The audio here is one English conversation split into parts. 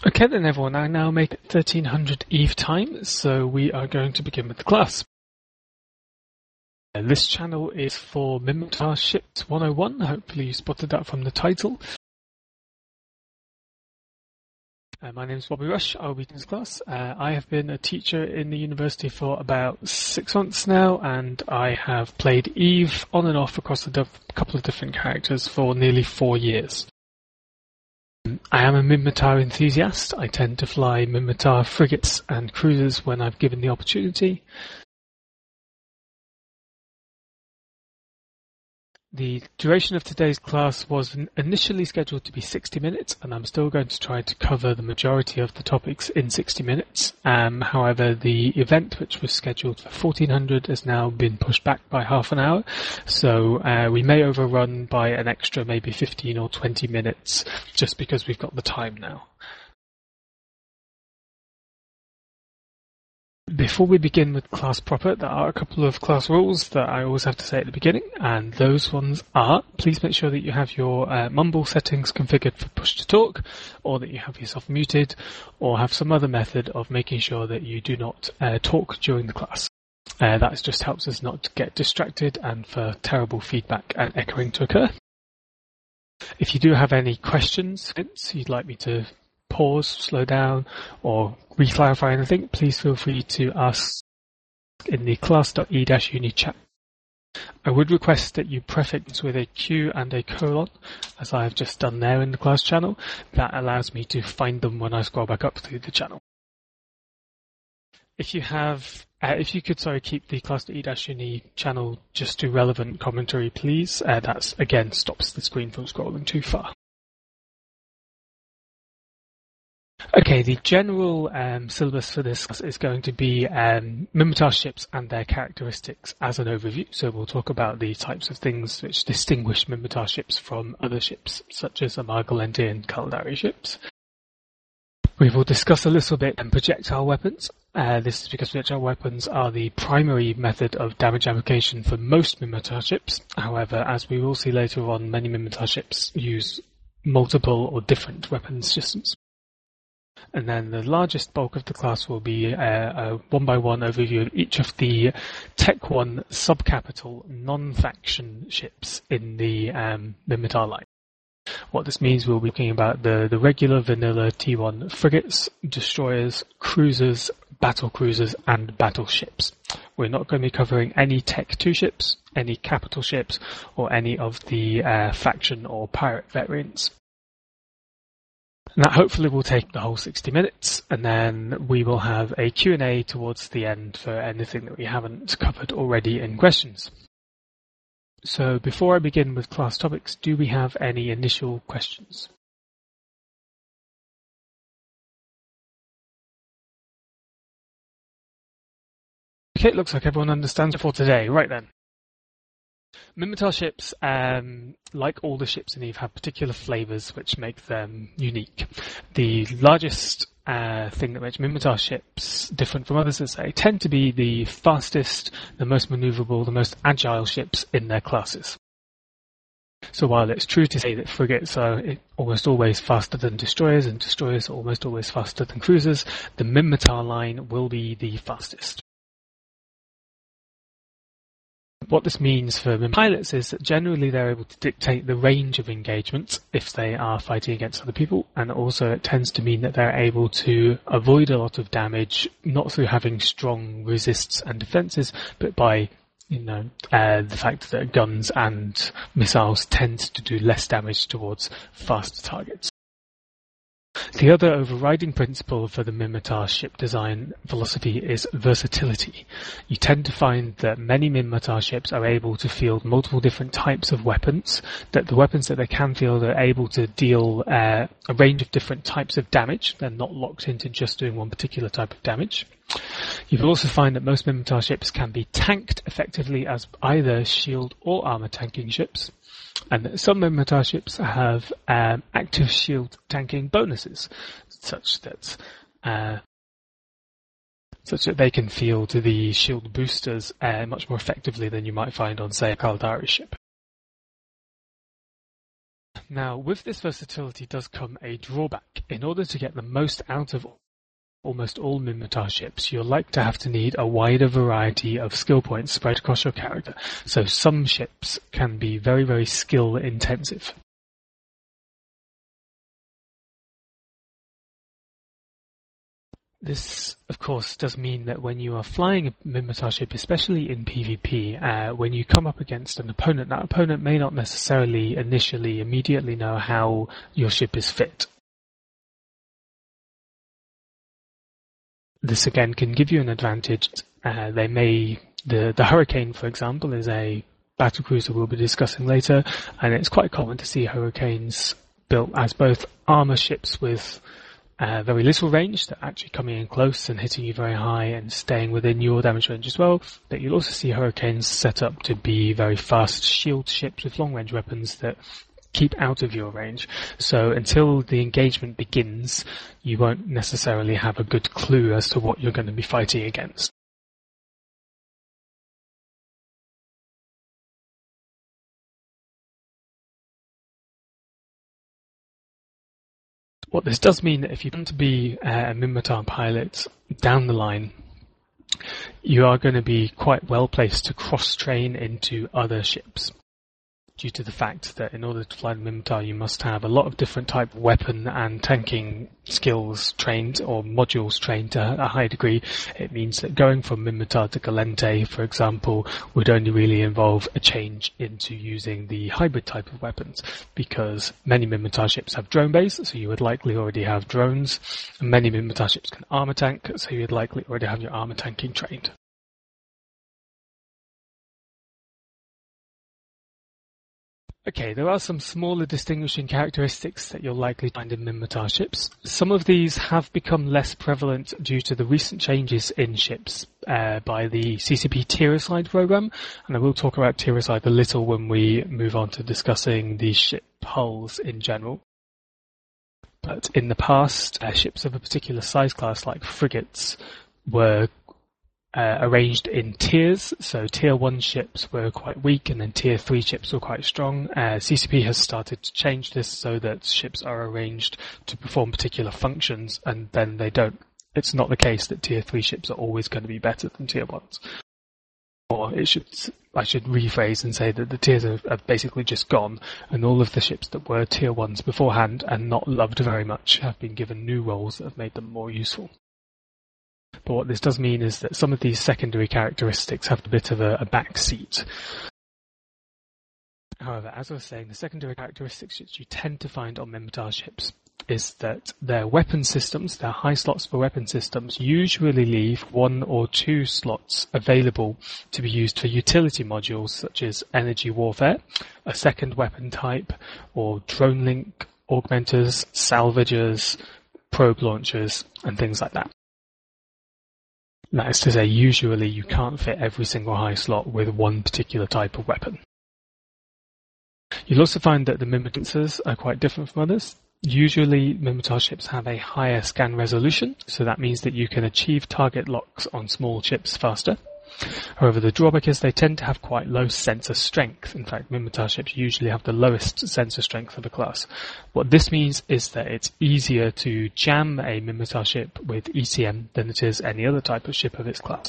Okay then everyone, I now make it 1300 Eve time, so we are going to begin with the class. This channel is for Minmatar Ships 101, hopefully you spotted that from the title. My name is Bobby Rush, I'll be in this class. I have been a teacher in the university for about 6 months now, and I have played Eve on and off across a couple of different characters for nearly 4 years. I am a Minmatar enthusiast. I tend to fly Minmatar frigates and cruisers when I've given the opportunity. The duration of today's class was initially scheduled to be 60 minutes, and I'm still going to try to cover the majority of the topics in 60 minutes. However, the event, which was scheduled for 1400, has now been pushed back by half an hour, so we may overrun by an extra maybe 15 or 20 minutes, just because we've got the time now. Before we begin with class proper, there are a couple of class rules that I always have to say at the beginning, and those ones are, please make sure that you have your mumble settings configured for push to talk, or that you have yourself muted, or have some other method of making sure that you do not talk during the class. That just helps us not to get distracted and for terrible feedback and echoing to occur. If you do have any questions, you'd like me to pause, slow down, or re-clarify anything, please feel free to ask in the class.e-uni chat. I would request that you prefix with a Q and a colon, as I have just done there in the class channel. That allows me to find them when I scroll back up through the channel. If you could keep the class.e-uni channel just to relevant commentary, please. That again stops the screen from scrolling too far. Okay, the general syllabus for this class is going to be Minmatar ships and their characteristics as an overview. So we'll talk about the types of things which distinguish Minmatar ships from other ships, such as Amargalentia and Caldari ships. We will discuss a little bit projectile weapons. This is because projectile weapons are the primary method of damage application for most Minmatar ships. However, as we will see later on, many Minmatar ships use multiple or different weapons systems. And then the largest bulk of the class will be a one-by-one overview of each of the Tech 1 subcapital non-faction ships in the Minmatar line. What this means, we'll be talking about the regular vanilla T1 frigates, destroyers, cruisers, battle cruisers, and battleships. We're not going to be covering any Tech 2 ships, any capital ships, or any of the faction or pirate variants. And that hopefully will take the whole 60 minutes, and then we will have a Q&A towards the end for anything that we haven't covered already in questions. So before I begin with class topics, do we have any initial questions? Okay, it looks like everyone understands for today. Right then. Minmatar ships, like all the ships in Eve, have particular flavors which make them unique. The largest thing that makes Minmatar ships different from others is they tend to be the fastest, the most maneuverable, the most agile ships in their classes. So while it's true to say that frigates are almost always faster than destroyers, and destroyers are almost always faster than cruisers, the Minmatar line will be the fastest. What this means for pilots is that generally they're able to dictate the range of engagements if they are fighting against other people, and also it tends to mean that they're able to avoid a lot of damage, not through having strong resists and defenses, but by the fact that guns and missiles tend to do less damage towards faster targets. The other overriding principle for the Minmatar ship design philosophy is versatility. You tend to find that many Minmatar ships are able to field multiple different types of weapons, that the weapons that they can field are able to deal a range of different types of damage. They're not locked into just doing one particular type of damage. You will also find that most Minmatar ships can be tanked effectively as either shield or armor tanking ships, and that some Minmatar ships have active shield tanking bonuses, such that they can field the shield boosters much more effectively than you might find on, say, a Caldari ship. Now, with this versatility does come a drawback. In order to get the most out of almost all Minmatar ships, you're likely to have to need a wider variety of skill points spread across your character. So some ships can be very, very skill intensive. This, of course, does mean that when you are flying a Minmatar ship, especially in PvP, when you come up against an opponent, that opponent may not necessarily initially immediately know how your ship is fit. This again can give you an advantage. The Hurricane, for example, is a battlecruiser we'll be discussing later, and it's quite common to see Hurricanes built as both armor ships with very little range, that actually coming in close and hitting you very high and staying within your damage range as well. But you'll also see Hurricanes set up to be very fast shield ships with long range weapons that keep out of your range. So until the engagement begins, you won't necessarily have a good clue as to what you're going to be fighting against. What this does mean that if you want to be a Minmatar pilot down the line, you are going to be quite well placed to cross-train into other ships, due to the fact that in order to fly the Minmatar you must have a lot of different type of weapon and tanking skills trained, or modules trained to a high degree. It means that going from Minmatar to Gallente, for example, would only really involve a change into using the hybrid type of weapons, because many Minmatar ships have drone bays, so you would likely already have drones, and many Minmatar ships can armor tank, so you would likely already have your armor tanking trained. Okay, there are some smaller distinguishing characteristics that you'll likely find in Minmatar ships. Some of these have become less prevalent due to the recent changes in ships by the CCP Tiericide program, and I will talk about Tiericide a little when we move on to discussing the ship hulls in general. But in the past, ships of a particular size class, like frigates, were arranged in tiers. So tier 1 ships were quite weak, and then tier 3 ships were quite strong. CCP has started to change this so that ships are arranged to perform particular functions, and then they don't. It's not the case that tier 3 ships are always going to be better than tier 1s. Or I should rephrase and say that the tiers are basically just gone, and all of the ships that were tier 1s beforehand and not loved very much have been given new roles that have made them more useful. But what this does mean is that some of these secondary characteristics have a bit of a backseat. However, as I was saying, the secondary characteristics that you tend to find on Minmatar ships is that their weapon systems, their high slots for weapon systems, usually leave 1 or 2 slots available to be used for utility modules such as energy warfare, a second weapon type, or drone link augmenters, salvagers, probe launchers, and things like that. That is to say, usually you can't fit every single high slot with one particular type of weapon. You'll also find that the Minmatars are quite different from others. Usually, Minmatar ships have a higher scan resolution, so that means that you can achieve target locks on small ships faster. However, the drawback is they tend to have quite low sensor strength. In fact, Minmatar ships usually have the lowest sensor strength of the class. What this means is that it's easier to jam a Minmatar ship with ECM than it is any other type of ship of its class.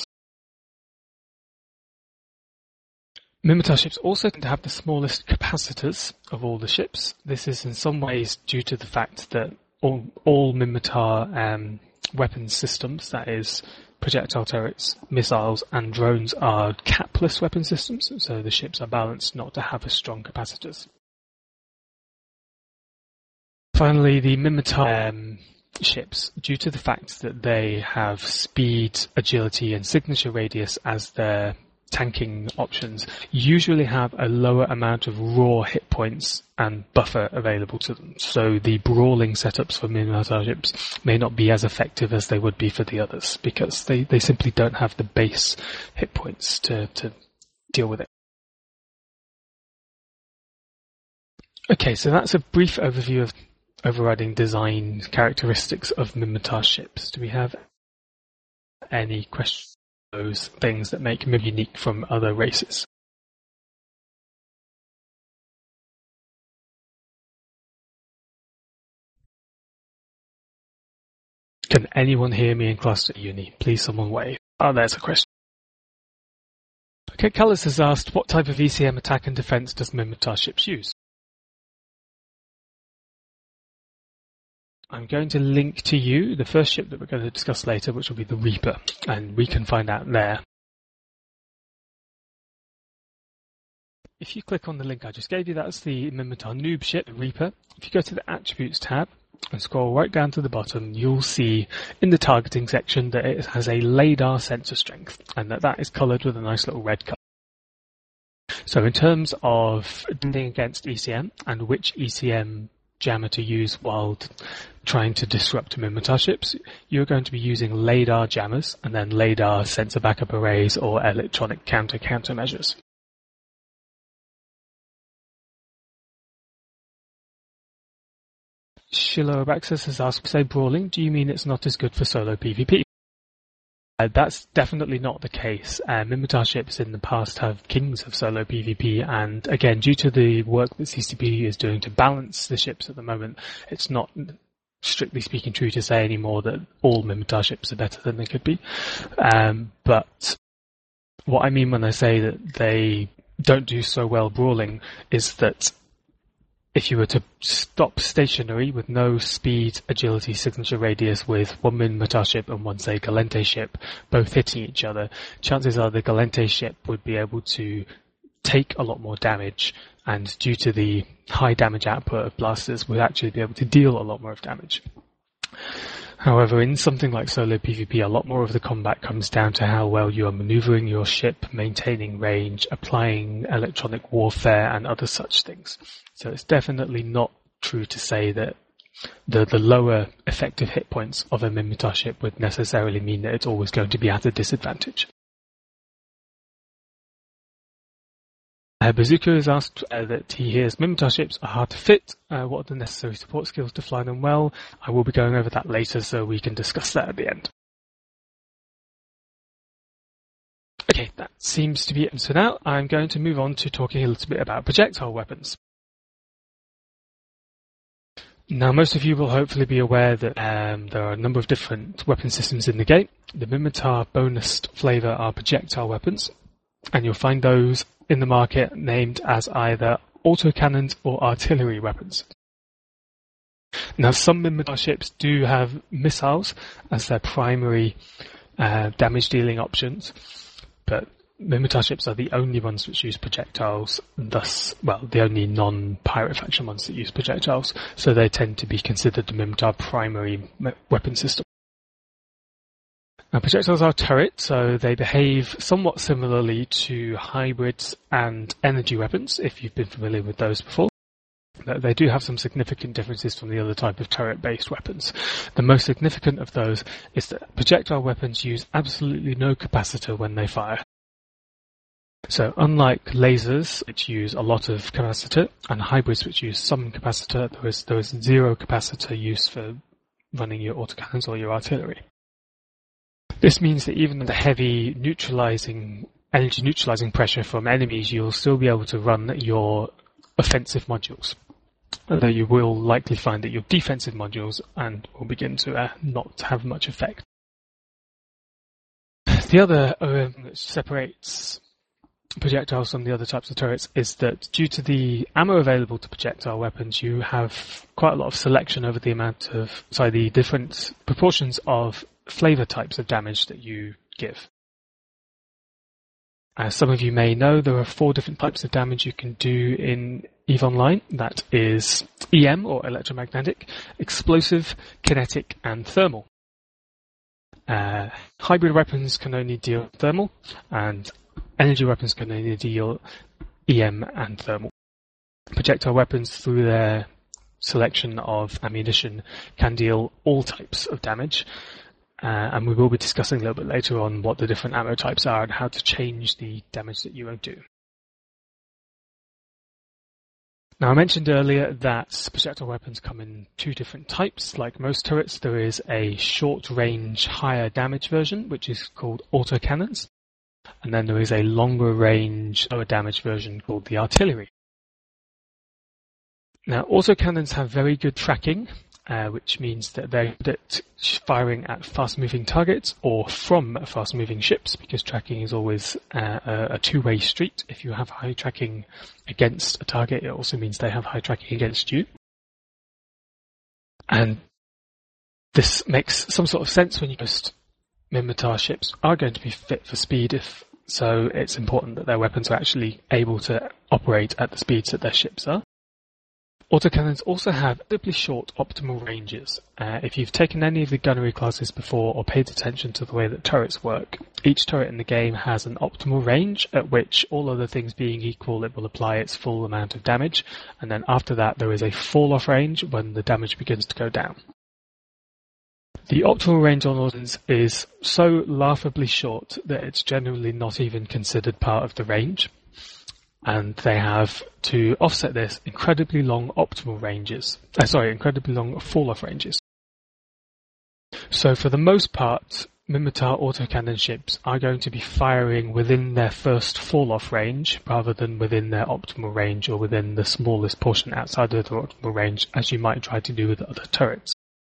Minmatar ships also tend to have the smallest capacitors of all the ships. This is in some ways due to the fact that all Minmatar weapons systems, that is, projectile turrets, missiles, and drones, are capless weapon systems, so the ships are balanced not to have as strong capacitors. Finally, the Minmatar ships, due to the fact that they have speed, agility, and signature radius as their tanking options, usually have a lower amount of raw hit points and buffer available to them. So the brawling setups for Minmatar ships may not be as effective as they would be for the others, because they simply don't have the base hit points to deal with it. Okay, so that's a brief overview of overriding design characteristics of Minmatar ships. Do we have any questions? Those things that make them unique from other races. Can anyone hear me in class at uni? Please someone wave. Oh, there's a question. Okay, Callis has asked, what type of ECM attack and defense does Minmatar ships use? I'm going to link to you the first ship that we're going to discuss later, which will be the Reaper, and we can find out there. If you click on the link I just gave you, that's the Minmatar noob ship, the Reaper. If you go to the Attributes tab and scroll right down to the bottom, you'll see in the targeting section that it has a LiDAR sensor strength, and that is coloured with a nice little red colour. So in terms of defending against ECM and which ECM jammer to use while trying to disrupt Minmatar ships, you're going to be using LiDAR jammers and then LiDAR sensor backup arrays or electronic countermeasures. Shiloh Abraxas has asked, say brawling, do you mean it's not as good for solo PvP? That's definitely not the case. Minmatar ships in the past have kings of solo PvP, and again, due to the work that CCP is doing to balance the ships at the moment, it's not strictly speaking true to say anymore that all Minmatar ships are better than they could be. But what I mean when I say that they don't do so well brawling is that if you were to stop stationary with no speed, agility, signature radius with one Minmatar ship and one, say, Gallente ship both hitting each other, chances are the Gallente ship would be able to take a lot more damage, and due to the high damage output of blasters, would actually be able to deal a lot more of damage. However, in something like solo PvP, a lot more of the combat comes down to how well you are maneuvering your ship, maintaining range, applying electronic warfare, and other such things. So it's definitely not true to say that the lower effective hit points of a Minmatar ship would necessarily mean that it's always going to be at a disadvantage. Bazooka has asked that he hears Minmatar ships are hard to fit. What are the necessary support skills to fly them well? I will be going over that later, so we can discuss that at the end. Okay, that seems to be it. So now I'm going to move on to talking a little bit about projectile weapons. Now, most of you will hopefully be aware that there are a number of different weapon systems in the game. The Minmatar bonus flavour are projectile weapons, and you'll find those in the market named as either autocannons or artillery weapons. Now, some Minmatar ships do have missiles as their primary damage-dealing options, but Minmatar ships are the only ones which use projectiles, thus, well, the only non-pirate faction ones that use projectiles, so they tend to be considered the Minmatar primary weapon system. Now, projectiles are turrets, so they behave somewhat similarly to hybrids and energy weapons, if you've been familiar with those before. They do have some significant differences from the other type of turret-based weapons. The most significant of those is that projectile weapons use absolutely no capacitor when they fire. So unlike lasers, which use a lot of capacitor, and hybrids which use some capacitor, there is zero capacitor use for running your autocannons or your artillery. This means that even with the heavy energy neutralizing pressure from enemies, you'll still be able to run your offensive modules. Although you will likely find that your defensive modules will begin to not have much effect. The other that separates projectiles from the other types of turrets is that due to the ammo available to projectile weapons, you have quite a lot of selection over the different proportions of flavor types of damage that you give. As some of you may know, there are 4 different types of damage you can do in EVE Online. That is EM, or electromagnetic, explosive, kinetic, and thermal. Hybrid weapons can only deal thermal, and energy weapons can only deal EM and thermal. Projectile weapons, through their selection of ammunition, can deal all types of damage. And we will be discussing a little bit later on what the different ammo types are and how to change the damage that you won't do. Now, I mentioned earlier that projectile weapons come in 2 different types. Like most turrets, there is a short-range, higher damage version, which is called autocannons. And then there is a longer-range, lower damage version called the artillery. Now, autocannons have very good tracking, which means that they're good at firing at fast-moving targets or from fast-moving ships, because tracking is always a two-way street. If you have high tracking against a target, it also means they have high tracking against you. And this makes some sort of sense when most Minmatar ships are going to be fit for speed, so it's important that their weapons are actually able to operate at the speeds that their ships are. Autocannons also have incredibly short optimal ranges. If you've taken any of the gunnery classes before or paid attention to the way that turrets work, each turret in the game has an optimal range at which, all other things being equal, it will apply its full amount of damage, and then after that there is a fall-off range when the damage begins to go down. The optimal range on ordnance is so laughably short that it's generally not even considered part of the range. And they have, to offset this, incredibly long fall-off ranges. So for the most part, Minmatar autocannon ships are going to be firing within their first fall-off range rather than within their optimal range or within the smallest portion outside of their optimal range, as you might try to do with other turrets.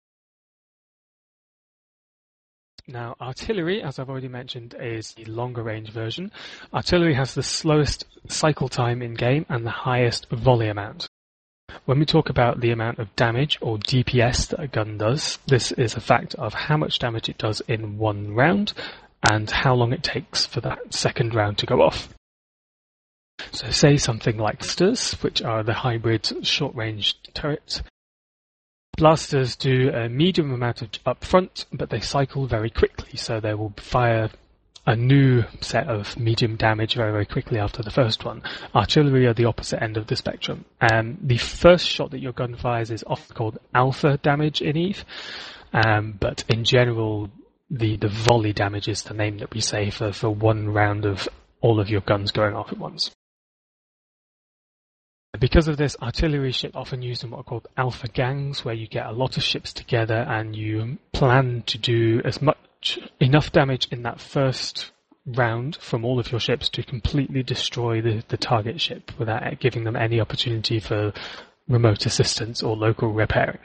Now, artillery, as I've already mentioned, is the longer range version. Artillery has the slowest cycle time in-game and the highest volley amount. When we talk about the amount of damage, or DPS, that a gun does, this is a factor of how much damage it does in one round and how long it takes for that second round to go off. So say something like blasters, which are the hybrid short-range turrets. Blasters do a medium amount of up front, but they cycle very quickly, so they will fire a new set of medium damage very, very quickly after the first one. Artillery are the opposite end of the spectrum. The first shot that your gun fires is often called alpha damage in EVE, but in general, the volley damage is the name that we say for one round of all of your guns going off at once. Because of this, artillery ships are often used in what are called alpha gangs, where you get a lot of ships together and you plan to do enough damage in that first round from all of your ships to completely destroy the target ship without giving them any opportunity for remote assistance or local repairing.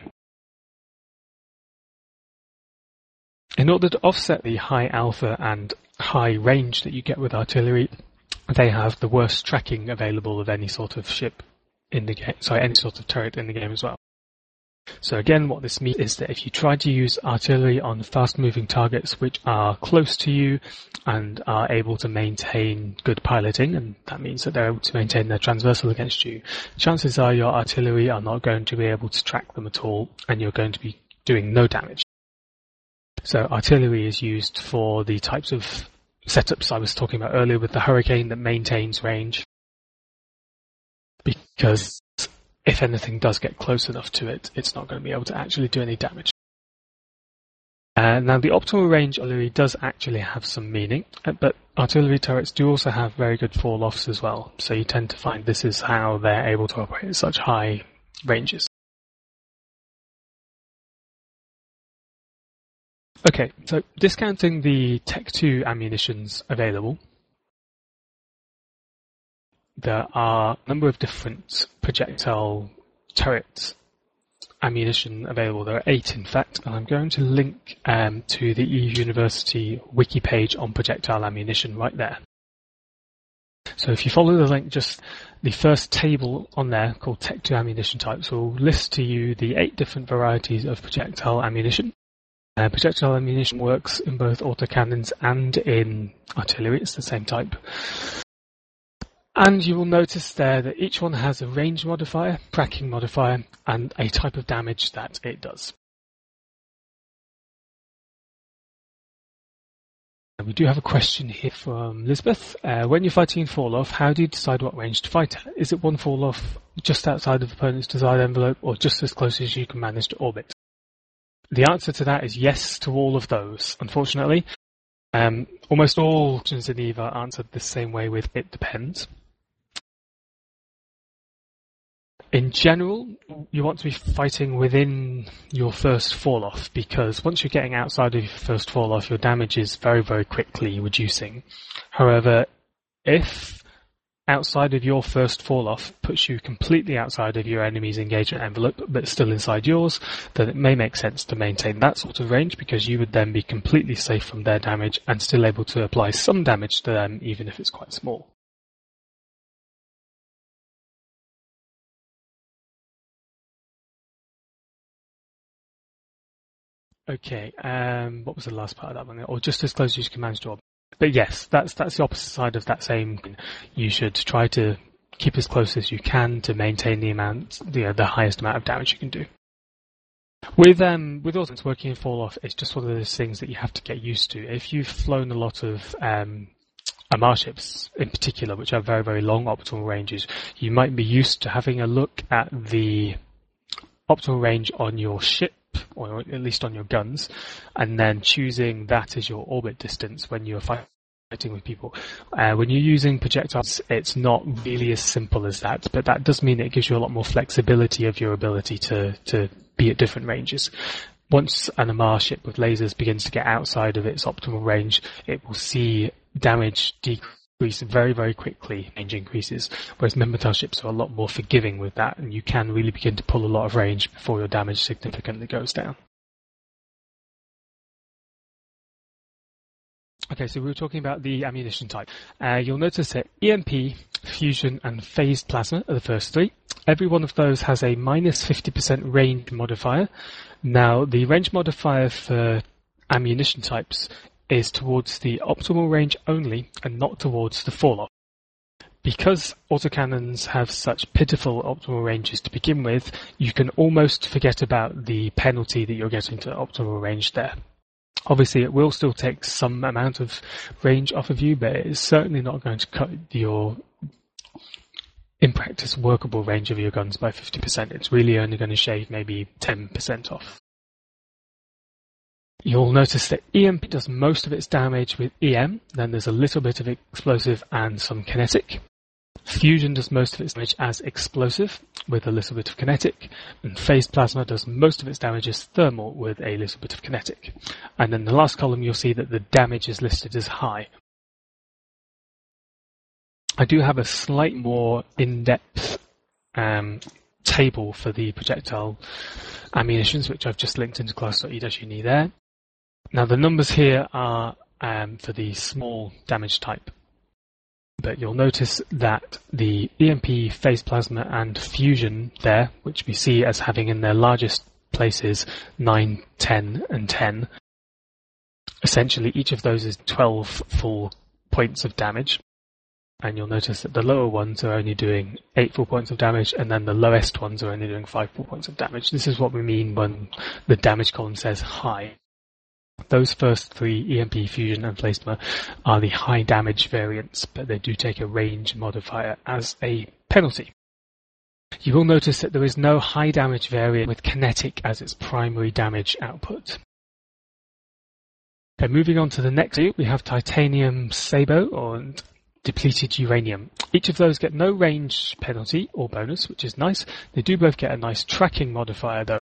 In order to offset the high alpha and high range that you get with artillery, they have the worst tracking available of any sort of ship in the game, any sort of turret in the game as well. So again, what this means is that if you try to use artillery on fast-moving targets which are close to you and are able to maintain good piloting, and that means that they're able to maintain their transversal against you, chances are your artillery are not going to be able to track them at all, and you're going to be doing no damage. So artillery is used for the types of setups I was talking about earlier with the Hurricane that maintains range, because if anything does get close enough to it, it's not going to be able to actually do any damage. Now, the optimal range artillery does actually have some meaning, but artillery turrets do also have very good fall-offs as well, so you tend to find this is how they're able to operate at such high ranges. Okay, so discounting the Tech 2 ammunitions available, there are a number of different projectile turret ammunition available. There are 8 in fact, and I'm going to link to the EVE University wiki page on projectile ammunition right there. So if you follow the link, just the first table on there called Tech 2 ammunition types will list to you the 8 different varieties of projectile ammunition. Projectile ammunition works in both autocannons and in artillery, it's the same type. And you will notice there that each one has a range modifier, tracking modifier, and a type of damage that it does. And we do have a question here from Elizabeth. When you're fighting in fall-off, how do you decide what range to fight at? Is it one fall-off just outside of the opponent's desired envelope, or just as close as you can manage to orbit? The answer to that is yes to all of those, unfortunately. Almost all questions in EVE are answered the same way with it depends. In general, you want to be fighting within your first fall-off, because once you're getting outside of your first fall-off, your damage is very, very quickly reducing. However, if outside of your first fall-off puts you completely outside of your enemy's engagement envelope, but still inside yours, then it may make sense to maintain that sort of range, because you would then be completely safe from their damage and still able to apply some damage to them, even if it's quite small. Okay, what was the last part of that one? Or just as close as you can manage to. But yes, that's the opposite side of that same. You should try to keep as close as you can to maintain the highest amount of damage you can do. With Ordnance working in fall off, it's just one of those things that you have to get used to. If you've flown a lot of Amarr ships in particular, which have very, very long optimal ranges, you might be used to having a look at the optimal range on your ship, or at least on your guns, and then choosing that as your orbit distance when you're fighting with people. When you're using projectiles, it's not really as simple as that, but that does mean it gives you a lot more flexibility of your ability to be at different ranges. Once an Amarr ship with lasers begins to get outside of its optimal range, it will see damage decrease very, very quickly, range increases, whereas Minmatar ships are a lot more forgiving with that, and you can really begin to pull a lot of range before your damage significantly goes down. Okay, so we were talking about the ammunition type. You'll notice that EMP, fusion, and phased plasma are the first three. Every one of those has a minus 50% range modifier. Now, the range modifier for ammunition types is towards the optimal range only and not towards the fall-off. Because autocannons have such pitiful optimal ranges to begin with, you can almost forget about the penalty that you're getting to optimal range there. Obviously, it will still take some amount of range off of you, but it is certainly not going to cut your, in practice, workable range of your guns by 50%. It's really only going to shave maybe 10% off. You'll notice that EMP does most of its damage with EM, then there's a little bit of explosive and some kinetic. Fusion does most of its damage as explosive, with a little bit of kinetic, and phased plasma does most of its damage as thermal, with a little bit of kinetic. And in the last column you'll see that the damage is listed as high. I do have a slight more in-depth table for the projectile ammunitions, which I've just linked into class.e-uni there. Now the numbers here are for the small damage type, but you'll notice that the EMP, phased plasma and fusion there, which we see as having in their largest places 9, 10 and 10, essentially each of those is 12 full points of damage. And you'll notice that the lower ones are only doing 8 full points of damage, and then the lowest ones are only doing 5 full points of damage. This is what we mean when the damage column says high. Those first three, EMP, fusion and plasma, are the high damage variants, but they do take a range modifier as a penalty. You will notice that there is no high damage variant with kinetic as its primary damage output. Okay, moving on to the next two, we have titanium sabot and depleted uranium. Each of those get no range penalty or bonus, which is nice. They do both get a nice tracking modifier though.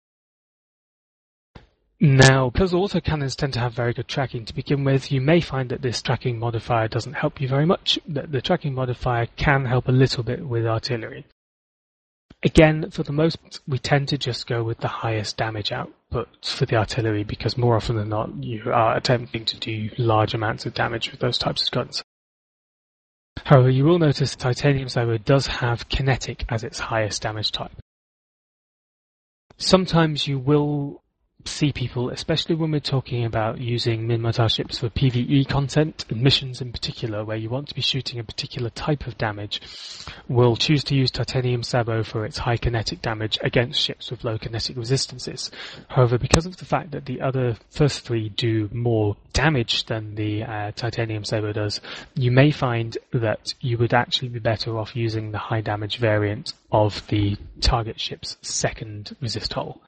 Now, because autocannons tend to have very good tracking to begin with, you may find that this tracking modifier doesn't help you very much. The tracking modifier can help a little bit with artillery. Again, for the most part, we tend to just go with the highest damage output for the artillery, because more often than not, you are attempting to do large amounts of damage with those types of guns. However, you will notice titanium sabot does have kinetic as its highest damage type. Sometimes you will see people, especially when we're talking about using Minmatar ships for PvE content and missions in particular, where you want to be shooting a particular type of damage, will choose to use titanium sabot for its high kinetic damage against ships with low kinetic resistances. However, because of the fact that the other first three do more damage than the titanium sabot does, you may find that you would actually be better off using the high damage variant of the target ship's second resist hull.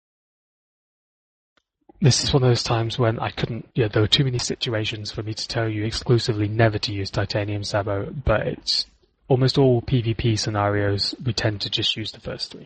This is one of those times when I couldn't, there were too many situations for me to tell you exclusively never to use titanium sabot, but it's almost all PvP scenarios, we tend to just use the first three.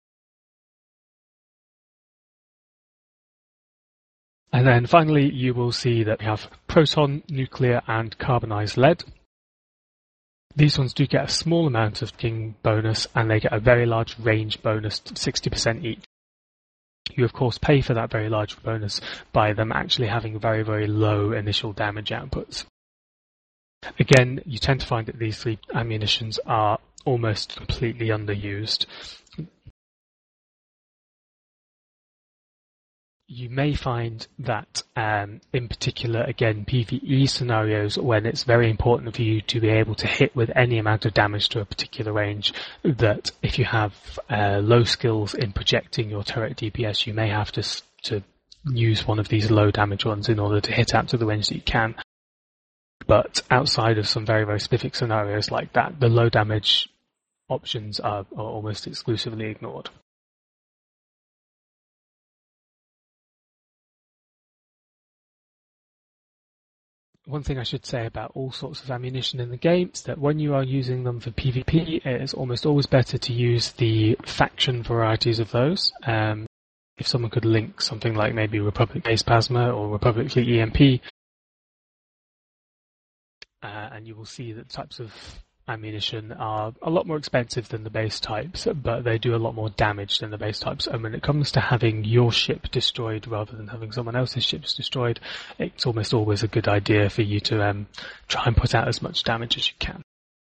And then finally, you will see that we have proton, nuclear, and carbonized lead. These ones do get a small amount of king bonus, and they get a very large range bonus, 60% each. You of course pay for that very large bonus by them actually having very, very low initial damage outputs. Again, you tend to find that these 3 ammunitions are almost completely underused. You may find that in particular, again, PvE scenarios, when it's very important for you to be able to hit with any amount of damage to a particular range, that if you have low skills in projecting your turret DPS, you may have to use one of these low damage ones in order to hit out to the range that you can. But outside of some very, very specific scenarios like that, the low damage options are almost exclusively ignored. One thing I should say about all sorts of ammunition in the game is that when you are using them for PvP, it is almost always better to use the faction varieties of those. If someone could link something like maybe Republic Base Plasma or Republic Fleet EMP, and you will see that types of ammunition are a lot more expensive than the base types, but they do a lot more damage than the base types. And when it comes to having your ship destroyed rather than having someone else's ships destroyed, it's almost always a good idea for you to try and put out as much damage as you can.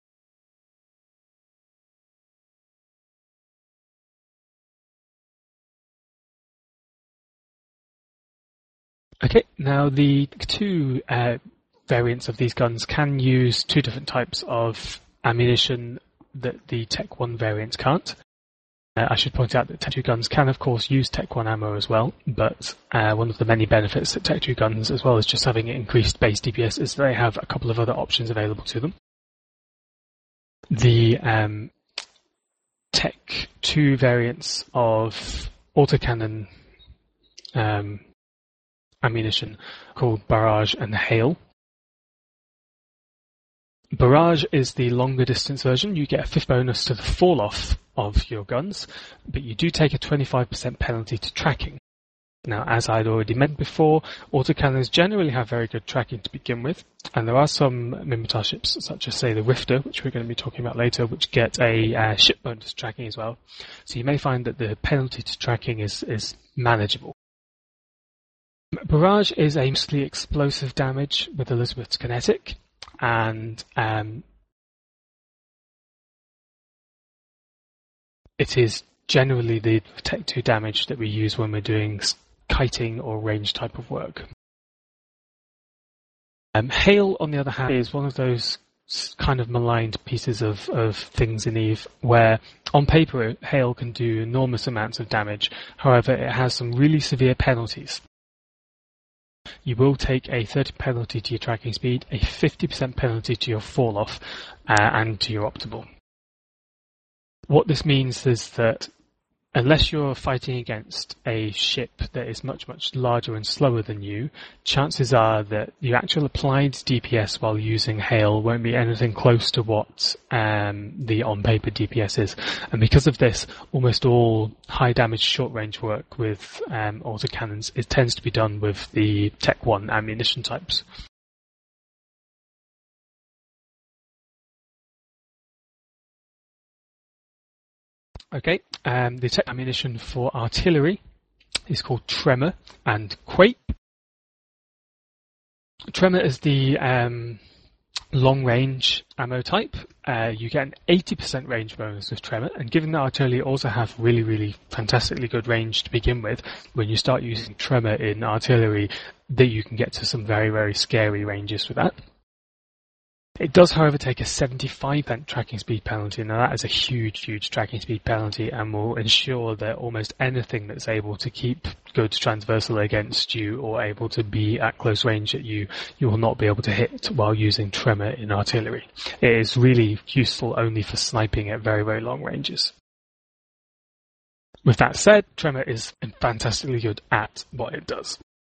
Okay, now the 2 variants of these guns can use 2 different types of ammunition that the Tech 1 variants can't. I should point out that Tech 2 guns can of course use Tech 1 ammo as well, but one of the many benefits that Tech 2 guns, as well as just having increased base DPS, is they have a couple of other options available to them. The Tech 2 variants of autocannon ammunition called Barrage and Hail. Barrage is the longer distance version. You get a 5th bonus to the fall off of your guns, but you do take a 25% penalty to tracking. Now, as I'd already mentioned before, autocannons generally have very good tracking to begin with, and there are some Minmatar ships, such as say the Rifter, which we're going to be talking about later, which get a ship bonus tracking as well. So you may find that the penalty to tracking is manageable. Barrage is a mostly explosive damage with Elizabeth's kinetic, and it is generally the Tech 2 damage that we use when we're doing kiting or range type of work. Hail, on the other hand, is one of those kind of maligned pieces of things in EVE, where on paper Hail can do enormous amounts of damage. However, it has some really severe penalties. You will take a 30% penalty to your tracking speed, a 50% penalty to your fall off, and to your optimal. What this means is that unless you're fighting against a ship that is much, much larger and slower than you, chances are that your actual applied DPS while using Hail won't be anything close to what the on-paper DPS is. And because of this, almost all high-damage short-range work with autocannons, it tends to be done with the Tech 1 ammunition types. Okay, the Tech ammunition for artillery is called Tremor and Quake. Tremor is the long-range ammo type. You get an 80% range bonus with Tremor, and given that artillery also have really, really fantastically good range to begin with, when you start using Tremor in artillery, that you can get to some very, very scary ranges with that. It does, however, take a 75% tracking speed penalty. Now that is a huge, huge tracking speed penalty, and will ensure that almost anything that's able to keep good transversal against you or able to be at close range at you, you will not be able to hit while using Tremor in artillery. It is really useful only for sniping at very, very long ranges. With that said, Tremor is fantastically good at what it does.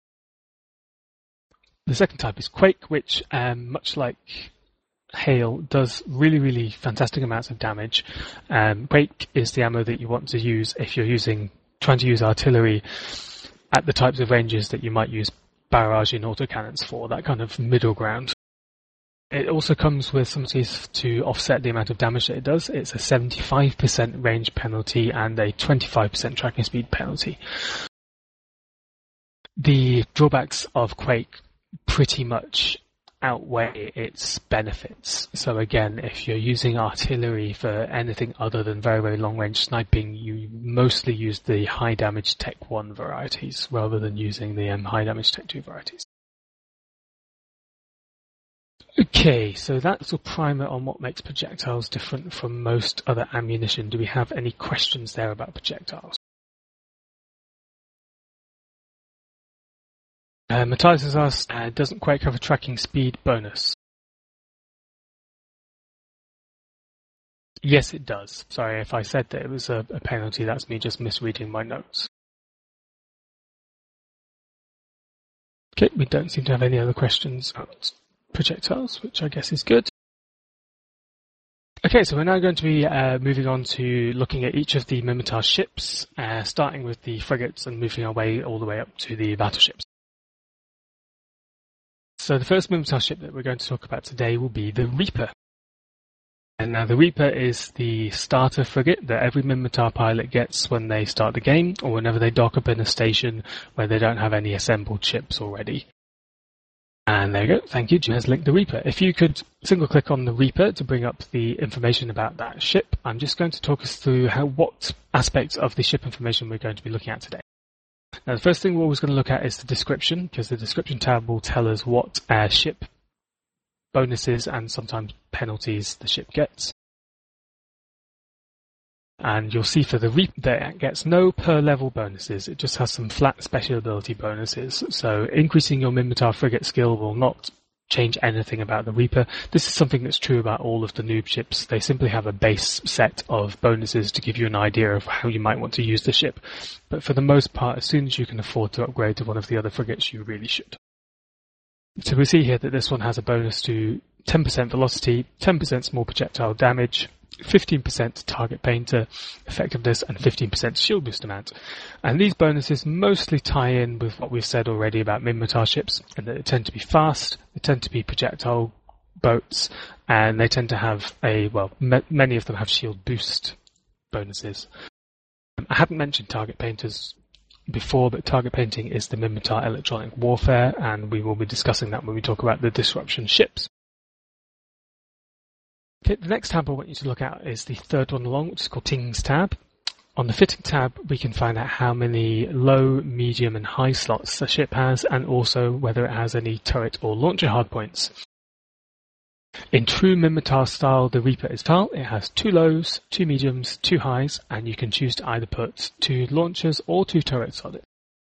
The second type is Quake, which, much like Hail, does really, really fantastic amounts of damage. Quake is the ammo that you want to use if you're trying to use artillery at the types of ranges that you might use barrage in autocannons for, that kind of middle ground. It also comes with some ways to offset the amount of damage that it does. It's a 75% range penalty and a 25% tracking speed penalty. The drawbacks of Quake pretty much outweigh its benefits. So again, if you're using artillery for anything other than very, very long-range sniping, you mostly use the high-damage Tech 1 varieties rather than using the high-damage Tech 2 varieties. Okay, so that's a primer on what makes projectiles different from most other ammunition. Do we have any questions there about projectiles? Matthias has asked, doesn't Quake have a tracking speed bonus? Yes, it does. Sorry if I said that it was a penalty, that's me just misreading my notes. Okay, we don't seem to have any other questions about projectiles, which I guess is good. Okay, so we're now going to be moving on to looking at each of the Minmatar ships, starting with the frigates and moving our way all the way up to the battleships. So the first Minmatar ship that we're going to talk about today will be the Reaper. And now the Reaper is the starter frigate that every Minmatar pilot gets when they start the game or whenever they dock up in a station where they don't have any assembled ships already. And there you go. Thank you. Jim has linked the Reaper. If you could single click on the Reaper to bring up the information about that ship, I'm just going to talk us through what aspects of the ship information we're going to be looking at today. Now, the first thing we're always going to look at is the description, because the description tab will tell us what ship bonuses and sometimes penalties the ship gets. And you'll see for the Reaper that it gets no per-level bonuses. It just has some flat special ability bonuses. So increasing your Minmatar frigate skill will not change anything about the Reaper. This is something that's true about all of the noob ships. They simply have a base set of bonuses to give you an idea of how you might want to use the ship. But for the most part, as soon as you can afford to upgrade to one of the other frigates, you really should. So we see here that this one has a bonus to 10% velocity, 10% small projectile damage, 15% target painter effectiveness, and 15% shield boost amount. And these bonuses mostly tie in with what we've said already about Minmatar ships, and that they tend to be fast, they tend to be projectile boats, and they tend to have many of them have shield boost bonuses. I hadn't mentioned target painters before, but target painting is the Minmatar electronic warfare, and we will be discussing that when we talk about the disruption ships. Okay, the next tab I want you to look at is the third one along, which is called Tings tab. On the Fitting tab, we can find out how many low, medium, and high slots the ship has, and also whether it has any turret or launcher hardpoints. In true Minmatar style, the Reaper is versatile. It has 2 lows, 2 mediums, 2 highs, and you can choose to either put 2 launchers or 2 turrets on it.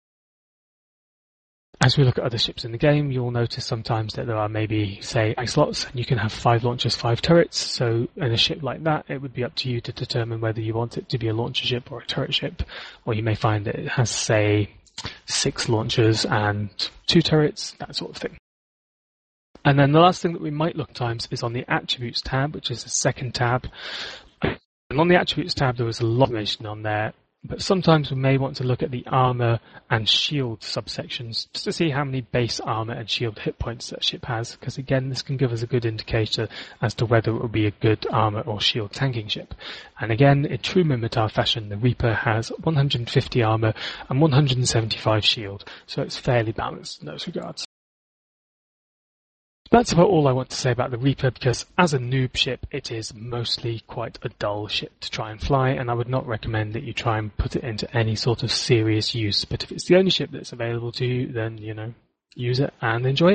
As we look at other ships in the game, you'll notice sometimes that there are maybe, say, 8 slots, and you can have 5 launchers, 5 turrets. So in a ship like that, it would be up to you to determine whether you want it to be a launcher ship or a turret ship. Or you may find that it has, say, 6 launchers and 2 turrets, that sort of thing. And then the last thing that we might look at times is on the Attributes tab, which is the second tab. And on the Attributes tab, there is a lot of information on there. But sometimes we may want to look at the armor and shield subsections just to see how many base armor and shield hit points that ship has, because again, this can give us a good indicator as to whether it will be a good armor or shield tanking ship. And again, in true Minmatar fashion, the Reaper has 150 armor and 175 shield, so it's fairly balanced in those regards. That's about all I want to say about the Reaper, because as a noob ship, it is mostly quite a dull ship to try and fly, and I would not recommend that you try and put it into any sort of serious use. But if it's the only ship that's available to you, then, use it and enjoy it.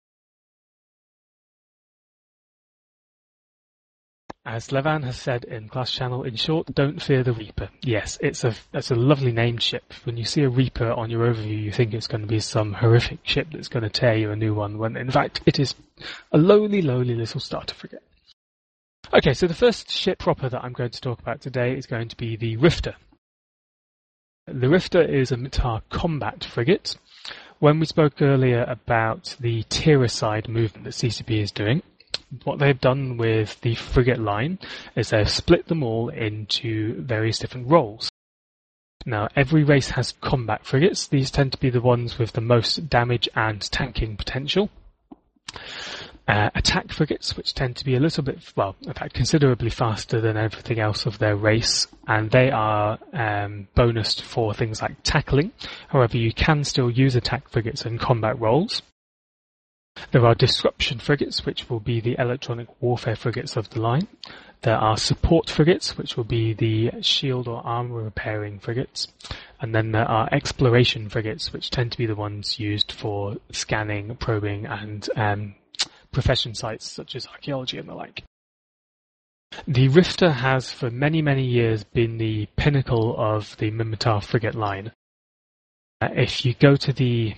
As Levan has said in Class Channel, in short, don't fear the Reaper. Yes, it's a lovely named ship. When you see a Reaper on your overview, you think it's going to be some horrific ship that's going to tear you a new one, when in fact it is a lowly, lowly little starter frigate. Okay, so the first ship proper that I'm going to talk about today is going to be the Rifter. The Rifter is a Minmatar combat frigate. When we spoke earlier about the tier-aside movement that CCP is doing, what they've done with the frigate line is they've split them all into various different roles. Now, every race has combat frigates. These tend to be the ones with the most damage and tanking potential. Attack frigates, which tend to be a little bit, well, in fact, considerably faster than everything else of their race, and they are bonused for things like tackling. However, you can still use attack frigates in combat roles. There are disruption frigates, which will be the electronic warfare frigates of the line. There are support frigates, which will be the shield or armor repairing frigates. And then there are exploration frigates, which tend to be the ones used for scanning, probing, and profession sites such as archaeology and the like. The Rifter has for many, many years been the pinnacle of the Minmatar frigate line. If you go to the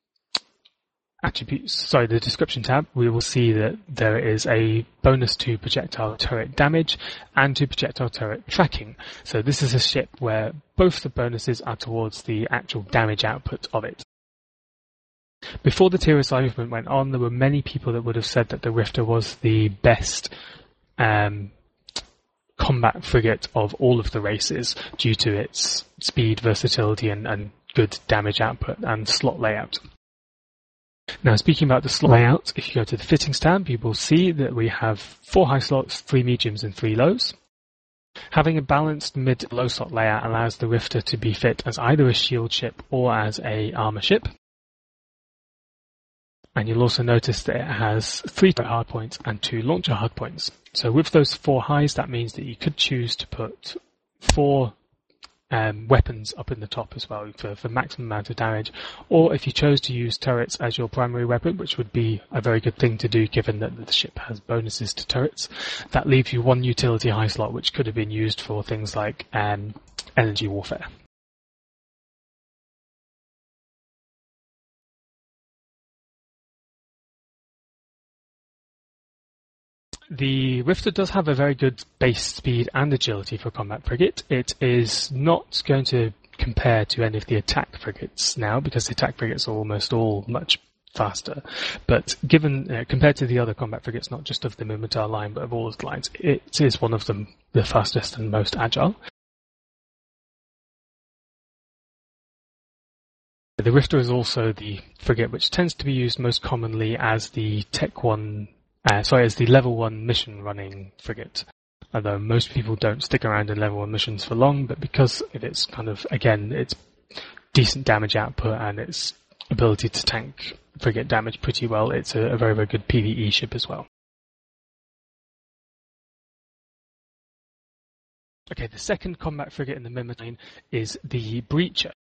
the description tab, we will see that there is a bonus to projectile turret damage and to projectile turret tracking. So this is a ship where both the bonuses are towards the actual damage output of it. Before the tier assignment went on, there were many people that would have said that the Rifter was the best combat frigate of all of the races due to its speed, versatility, and good damage output and slot layout. Now, speaking about the slot layout, if you go to the fittings tab, you will see that we have 4 high slots, 3 mediums, and 3 lows. Having a balanced mid-low slot layout allows the Rifter to be fit as either a shield ship or as a armor ship. And you'll also notice that it has 3 hardpoints and 2 launcher hardpoints. So with those 4 highs, that means that you could choose to put 4 weapons up in the top as well for maximum amount of damage, or if you chose to use turrets as your primary weapon, which would be a very good thing to do given that the ship has bonuses to turrets, that leaves you 1 utility high slot which could have been used for things like energy warfare. The Rifter does have a very good base speed and agility for combat frigate. It is not going to compare to any of the attack frigates now, because the attack frigates are almost all much faster. But given compared to the other combat frigates, not just of the Minmatar line, but of all of the lines, it is one of them the fastest and most agile. The Rifter is also the frigate which tends to be used most commonly as the as the level 1 mission running frigate. Although most people don't stick around in level 1 missions for long, but because of its its decent damage output and its ability to tank frigate damage pretty well, it's a very, very good PvE ship as well. Okay, the second combat frigate in the Minmatar line is the Breacher.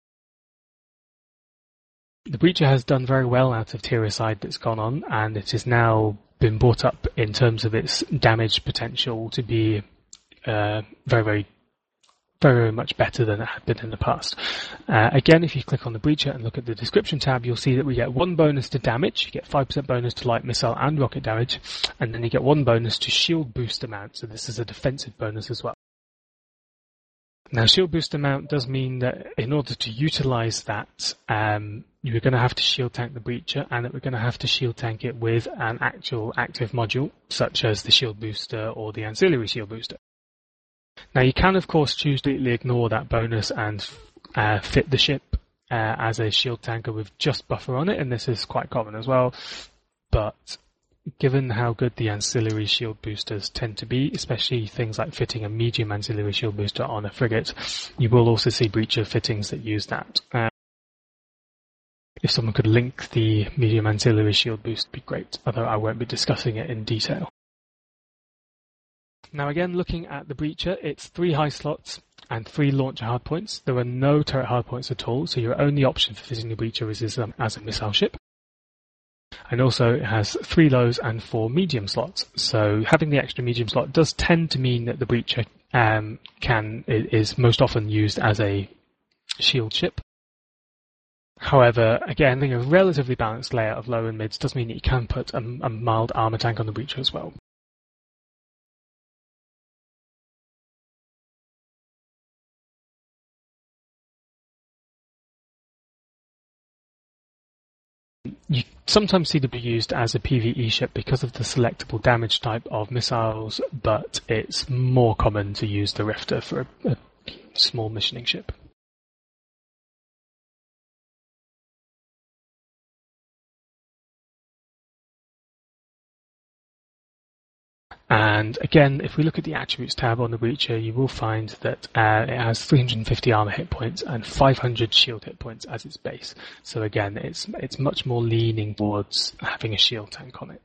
The Breacher has done very well out of Tiericide that's gone on, and it has now been brought up in terms of its damage potential to be very, very, very much better than it had been in the past. Again, if you click on the Breacher and look at the description tab, you'll see that we get 1 bonus to damage, you get 5% bonus to light missile and rocket damage, and then you get 1 bonus to shield boost amount, so this is a defensive bonus as well. Now, shield boost amount does mean that in order to utilize that, you're going to have to shield tank the Breacher, and that we're going to have to shield tank it with an actual active module, such as the shield booster or the ancillary shield booster. Now, you can, of course, choose to completely ignore that bonus and fit the ship as a shield tanker with just buffer on it, and this is quite common as well. But given how good the ancillary shield boosters tend to be, especially things like fitting a medium ancillary shield booster on a frigate, you will also see Breacher fittings that use that. If someone could link the medium ancillary shield boost, would be great, although I won't be discussing it in detail. Now again, looking at the Breacher, it's 3 high slots and 3 launcher hardpoints. There are no turret hardpoints at all, so your only option for fitting the Breacher is as a missile ship. And also it has 3 lows and 4 medium slots. So having the extra medium slot does tend to mean that the Breacher is most often used as a shield ship. However, again, having a relatively balanced layout of low and mids does mean that you can put a mild armor tank on the Breacher as well. You sometimes see them be used as a PvE ship because of the selectable damage type of missiles, but it's more common to use the Rifter for a small missioning ship. And again, if we look at the attributes tab on the Breacher, you will find that it has 350 armor hit points and 500 shield hit points as its base. So again, it's much more leaning towards having a shield tank on it.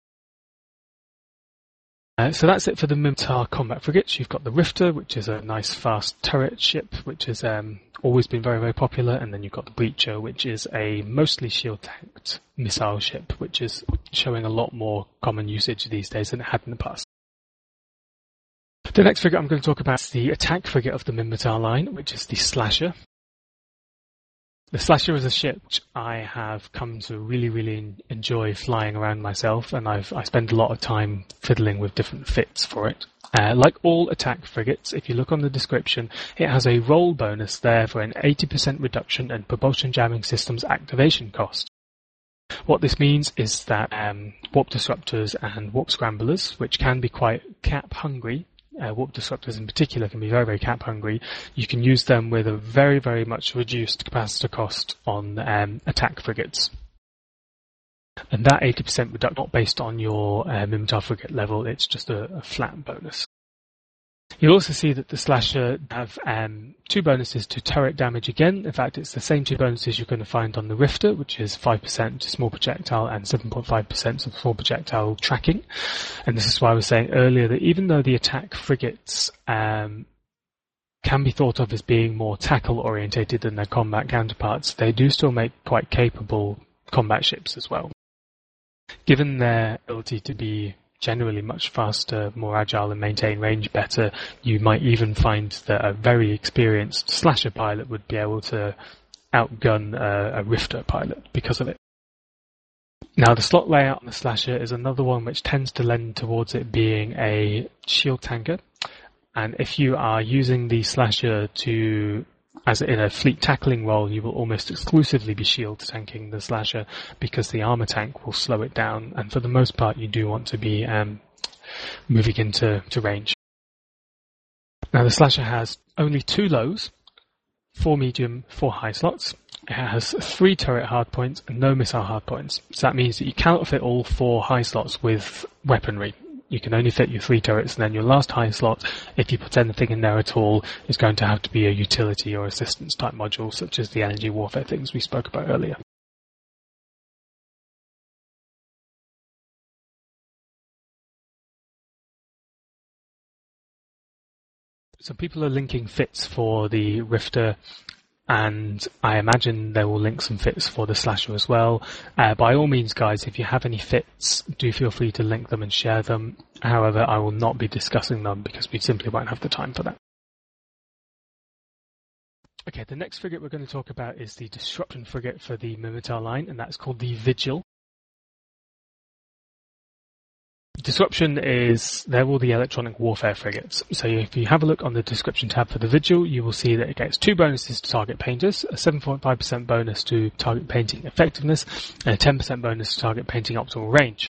So that's it for the Minmatar combat frigates. You've got the Rifter, which is a nice fast turret ship, which has always been very, very popular. And then you've got the Breacher, which is a mostly shield-tanked missile ship, which is showing a lot more common usage these days than it had in the past. The next frigate I'm going to talk about is the attack frigate of the Minmatar line, which is the Slasher. The Slasher is a ship which I have come to really, really enjoy flying around myself, and I spend a lot of time fiddling with different fits for it. Like all attack frigates, if you look on the description, it has a roll bonus there for an 80% reduction in propulsion jamming systems activation cost. What this means is that warp disruptors and warp scramblers, which can be quite cap hungry, warp disruptors in particular can be very, very cap hungry. You can use them with a very, very much reduced capacitor cost on attack frigates. And that 80% reduction, not based on your Minmatar frigate level, it's just a flat bonus. You'll also see that the Slasher have two bonuses to turret damage again. In fact, it's the same two bonuses you're going to find on the Rifter, which is 5% to small projectile and 7.5% of small projectile tracking. And this is why I was saying earlier that even though the attack frigates can be thought of as being more tackle-orientated than their combat counterparts, they do still make quite capable combat ships as well. Given their ability to be generally much faster, more agile, and maintain range better, you might even find that a very experienced Slasher pilot would be able to outgun a Rifter pilot because of it. Now, the slot layout on the Slasher is another one which tends to lend towards it being a shield tanker, and if you are using the Slasher as in a fleet tackling role, you will almost exclusively be shield tanking the Slasher because the armor tank will slow it down, and for the most part you do want to be moving into range. Now the Slasher has only 2 lows, 4 medium, 4 high slots. It has 3 turret hardpoints and no missile hardpoints. So that means that you cannot fit all 4 high slots with weaponry. You can only fit your 3 turrets, and then your last high slot, if you put anything in there at all, is going to have to be a utility or assistance type module, such as the energy warfare things we spoke about earlier. So people are linking fits for the Rifter, and I imagine they will link some fits for the Slasher as well. By all means, guys, if you have any fits, do feel free to link them and share them. However, I will not be discussing them because we simply won't have the time for that. Okay, the next frigate we're going to talk about is the disruption frigate for the Minmatar line, and that's called the Vigil. Disruption they're all the electronic warfare frigates. So if you have a look on the description tab for the Vigil, you will see that it gets 2 bonuses to target painters, a 7.5% bonus to target painting effectiveness, and a 10% bonus to target painting optimal range.